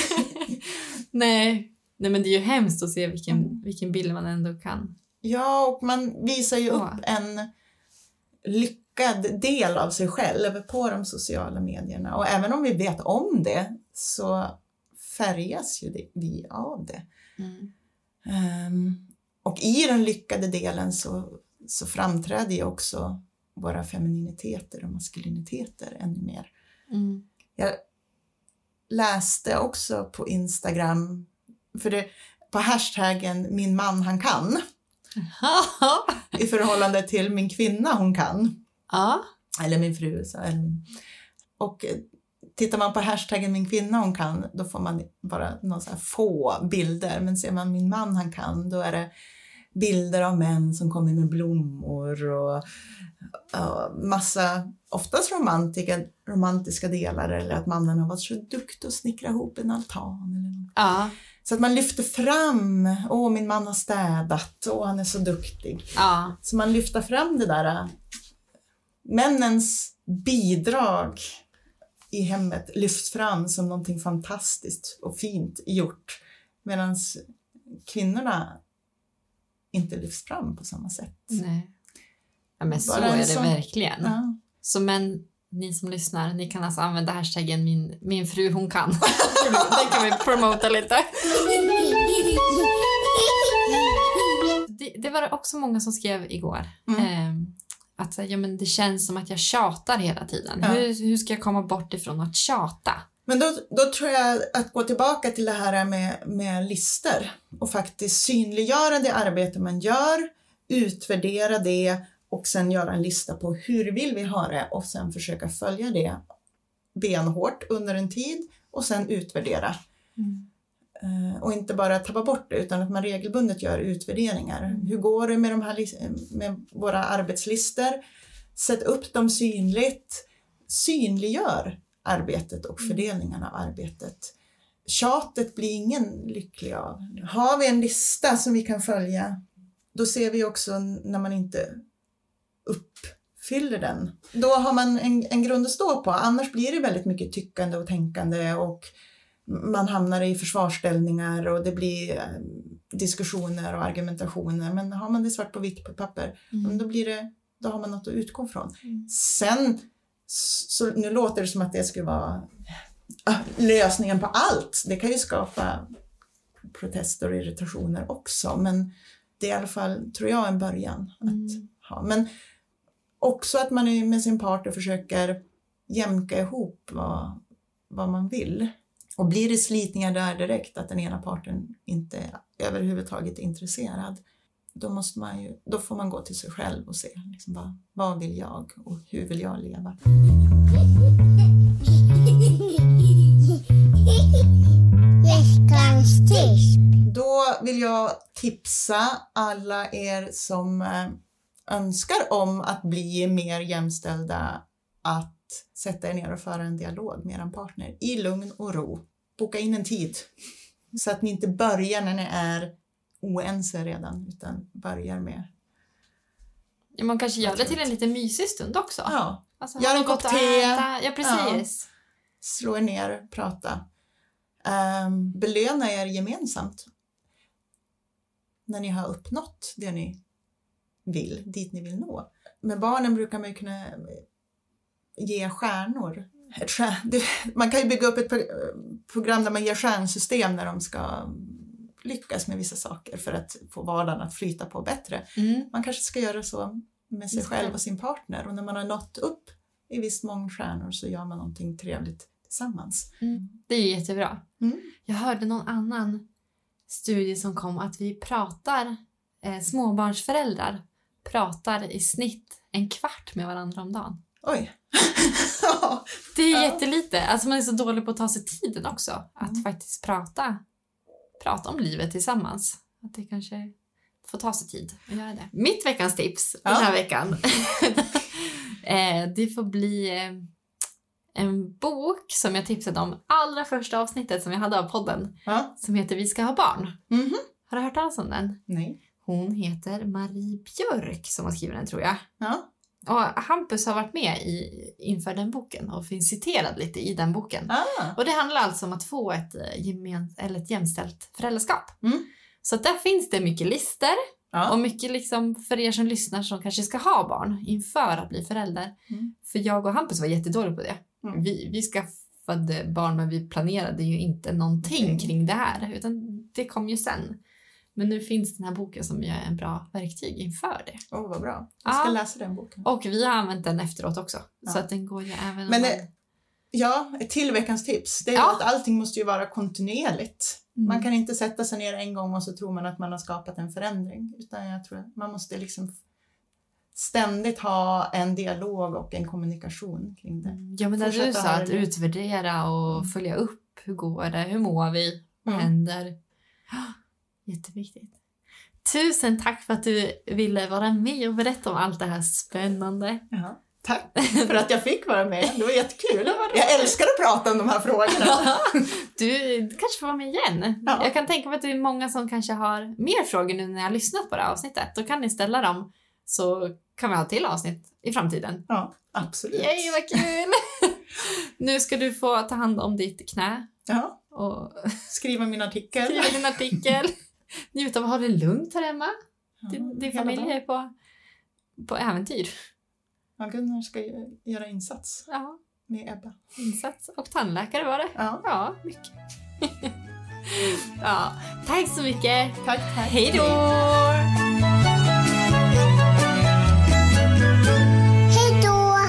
Nej. Nej, men det är ju hemskt att se vilken, mm. vilken bild man ändå kan. Ja, och man visar ju upp en lyckad del av sig själv på de sociala medierna. Och även om vi vet om det så färgas ju det, vi av det. Mm. Um, och i den lyckade delen så, så framträder ju också våra femininiteter och maskuliniteter ännu mer. Mm. Jag läste också på Instagram, för det, på hashtaggen min man han kan i förhållande till min kvinna hon kan. Ja. Eller min fru. Så, eller min. Och tittar man på hashtaggen min kvinna hon kan, då får man bara några så här få bilder. Men ser man min man han kan, då är det bilder av män som kommer med blommor och uh, massa, oftast romantiska, romantiska delar, eller att mannen har varit så duktig att snickra ihop en altan. Eller något. Ja. Så att man lyfter fram, åh min man har städat, åh han är så duktig. Ja. Så man lyfter fram det där, männens bidrag i hemmet lyfts fram som någonting fantastiskt och fint gjort. Medan kvinnorna inte lyfts fram på samma sätt. Nej. Ja, men så Bara är det så, verkligen. Ja. Så men ni som lyssnar, ni kan alltså använda hashtaggen min, min fru hon kan. Den kan vi promota lite. Det, det var också många som skrev igår. Mm. Eh, att ja, men det känns som att jag tjatar hela tiden. Ja. Hur, hur ska jag komma bort ifrån att tjata? Men då, då tror jag att gå tillbaka till det här med, med lister och faktiskt synliggöra det arbete man gör, utvärdera det och sen göra en lista på hur vill vi ha det och sen försöka följa det benhårt under en tid och sen utvärdera. Mm. Uh, och inte bara tappa bort det utan att man regelbundet gör utvärderingar. Mm. Hur går det med, de här, med våra arbetslistor? Sätt upp dem synligt. Synliggör arbetet och fördelningen av arbetet. Tjatet blir ingen lycklig av. Har vi en lista som vi kan följa, då ser vi också när man inte uppfyller den. Då har man en, en grund att stå på. Annars blir det väldigt mycket tyckande och tänkande och man hamnar i försvarsställningar och det blir diskussioner och argumentationer. Men har man det svart på vitt på papper, mm. då, blir det, då har man något att utgå från. Mm. Sen, så nu låter det som att det skulle vara äh, lösningen på allt. Det kan ju skapa protester och irritationer också. Men det är i alla fall, tror jag, en början. Mm. Att ha. Men också att man är med sin partner försöker jämka ihop vad, vad man vill. Och blir det slitningar där direkt att den ena parten inte överhuvudtaget är intresserad, då, måste man ju, då får man gå till sig själv och se liksom, vad, vad vill jag och hur vill jag leva. Veckans tips. Då vill jag tipsa alla er som eh, önskar om att bli mer jämställda att sätta er ner och föra en dialog med er partner i lugn och ro. Boka in en tid så att ni inte börjar när ni är oense redan utan börjar med. Ja, man kanske gör det till en lite mysig stund också. Ja, alltså, gör en kopp te. Ja, precis. Ja. Slå er ner, prata. Um, belöna er gemensamt när ni har uppnått det ni vill, dit ni vill nå. Med barnen brukar man ju kunna ge stjärnor. Ett stjärn, det, man kan ju bygga upp ett program där man ger stjärnsystem när de ska lyckas med vissa saker för att få vardagen att flyta på bättre. Mm. Man kanske ska göra så med sig själv och sin partner. Och när man har nått upp i visst många stjärnor så gör man någonting trevligt tillsammans. Mm. Det är jättebra. Mm. Jag hörde någon annan studie som kom att vi pratar, eh, småbarnsföräldrar pratar i snitt en kvart med varandra om dagen. Oj. Det är ja. jättelite. Alltså man är så dålig på att ta sig tiden också. Att mm. faktiskt prata, prata om livet tillsammans. Att det kanske får ta sig tid att göra det. Mitt veckans tips ja. den här veckan. eh, det får bli eh, en bok som jag tipsade om allra första avsnittet som jag hade av podden. Ja. Som heter Vi ska ha barn. Mm-hmm. Har du hört talas om den? Nej. Hon heter Marie Björk som har skrivit den, tror jag. Ja. Och Hampus har varit med i, inför den boken och finns citerad lite i den boken. Ah. Och det handlar alltså om att få ett, gemen, eller ett jämställt föräldraskap. Mm. Så att där finns det mycket lister. Ja. Och mycket liksom för er som lyssnar som kanske ska ha barn inför att bli förälder. Mm. För jag och Hampus var jättedåliga på det. Mm. Vi, vi skaffade barn men vi planerade ju inte någonting mm. kring det här. Utan det kom ju sen. Men nu finns den här boken som är en bra verktyg inför det. Åh, oh, vad bra. Jag ska ja. läsa den boken. Och vi har använt den efteråt också. Ja. Så att den går ju även... Men man... ja, ett till veckans tips. Det är ja. att allting måste ju vara kontinuerligt. Mm. Man kan inte sätta sig ner en gång och så tror man att man har skapat en förändring. Utan jag tror att man måste liksom ständigt ha en dialog och en kommunikation kring det. Ja, men när du sa att det. utvärdera och mm. följa upp, hur går det, hur mår vi, vad mm. händer? Jätteviktigt. Tusen tack för att du ville vara med och berätta om allt det här spännande. Ja. Tack för att jag fick vara med. Det var jättekul. Jag älskar att prata om de här frågorna. Du kanske får vara med igen. Ja. Jag kan tänka mig att det är många som kanske har mer frågor nu när jag har lyssnat på det här avsnittet. Då kan ni ställa dem, så kan vi ha till avsnitt i framtiden. Ja, absolut. Yay, vad kul! Nu ska du få ta hand om ditt knä. Ja. Och skriva min artikel. Skriva din artikel. Njuta av att ha det lugnt här hemma. Ja, din din familj är på, på äventyr. Ja, Gunnar ska göra insats. Ja. Med Ebba. Insats och tandläkare var det. Ja, ja mycket. Ja, tack så mycket. Tack, tack. Hej då! Hej då!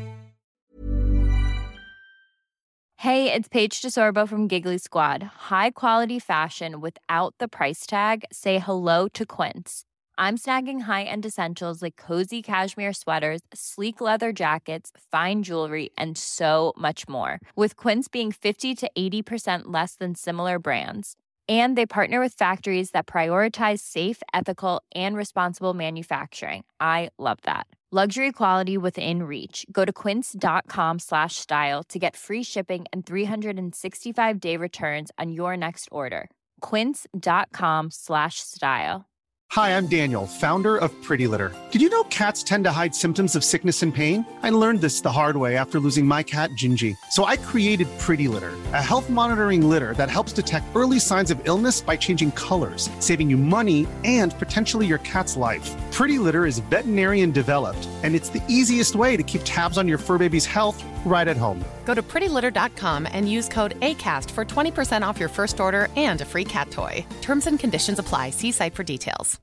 Hey, it's Paige DeSorbo from Giggly Squad. High quality fashion without the price tag. Say hello to Quince. I'm snagging high-end essentials like cozy cashmere sweaters, sleek leather jackets, fine jewelry, and so much more. With Quince being fifty to eighty percent less than similar brands. And they partner with factories that prioritize safe, ethical, and responsible manufacturing. I love that. Luxury quality within reach. Go to quince.com slash style to get free shipping and three sixty-five day returns on your next order. Quince.com slash style. Hi, I'm Daniel, founder of Pretty Litter. Did you know cats tend to hide symptoms of sickness and pain? I learned this the hard way after losing my cat, Gingy. So I created Pretty Litter, a health monitoring litter that helps detect early signs of illness by changing colors, saving you money and potentially your cat's life. Pretty Litter is veterinarian developed, and it's the easiest way to keep tabs on your fur baby's health right at home. Go to pretty litter dot com and use code ACAST for twenty percent off your first order and a free cat toy. Terms and conditions apply. See site for details.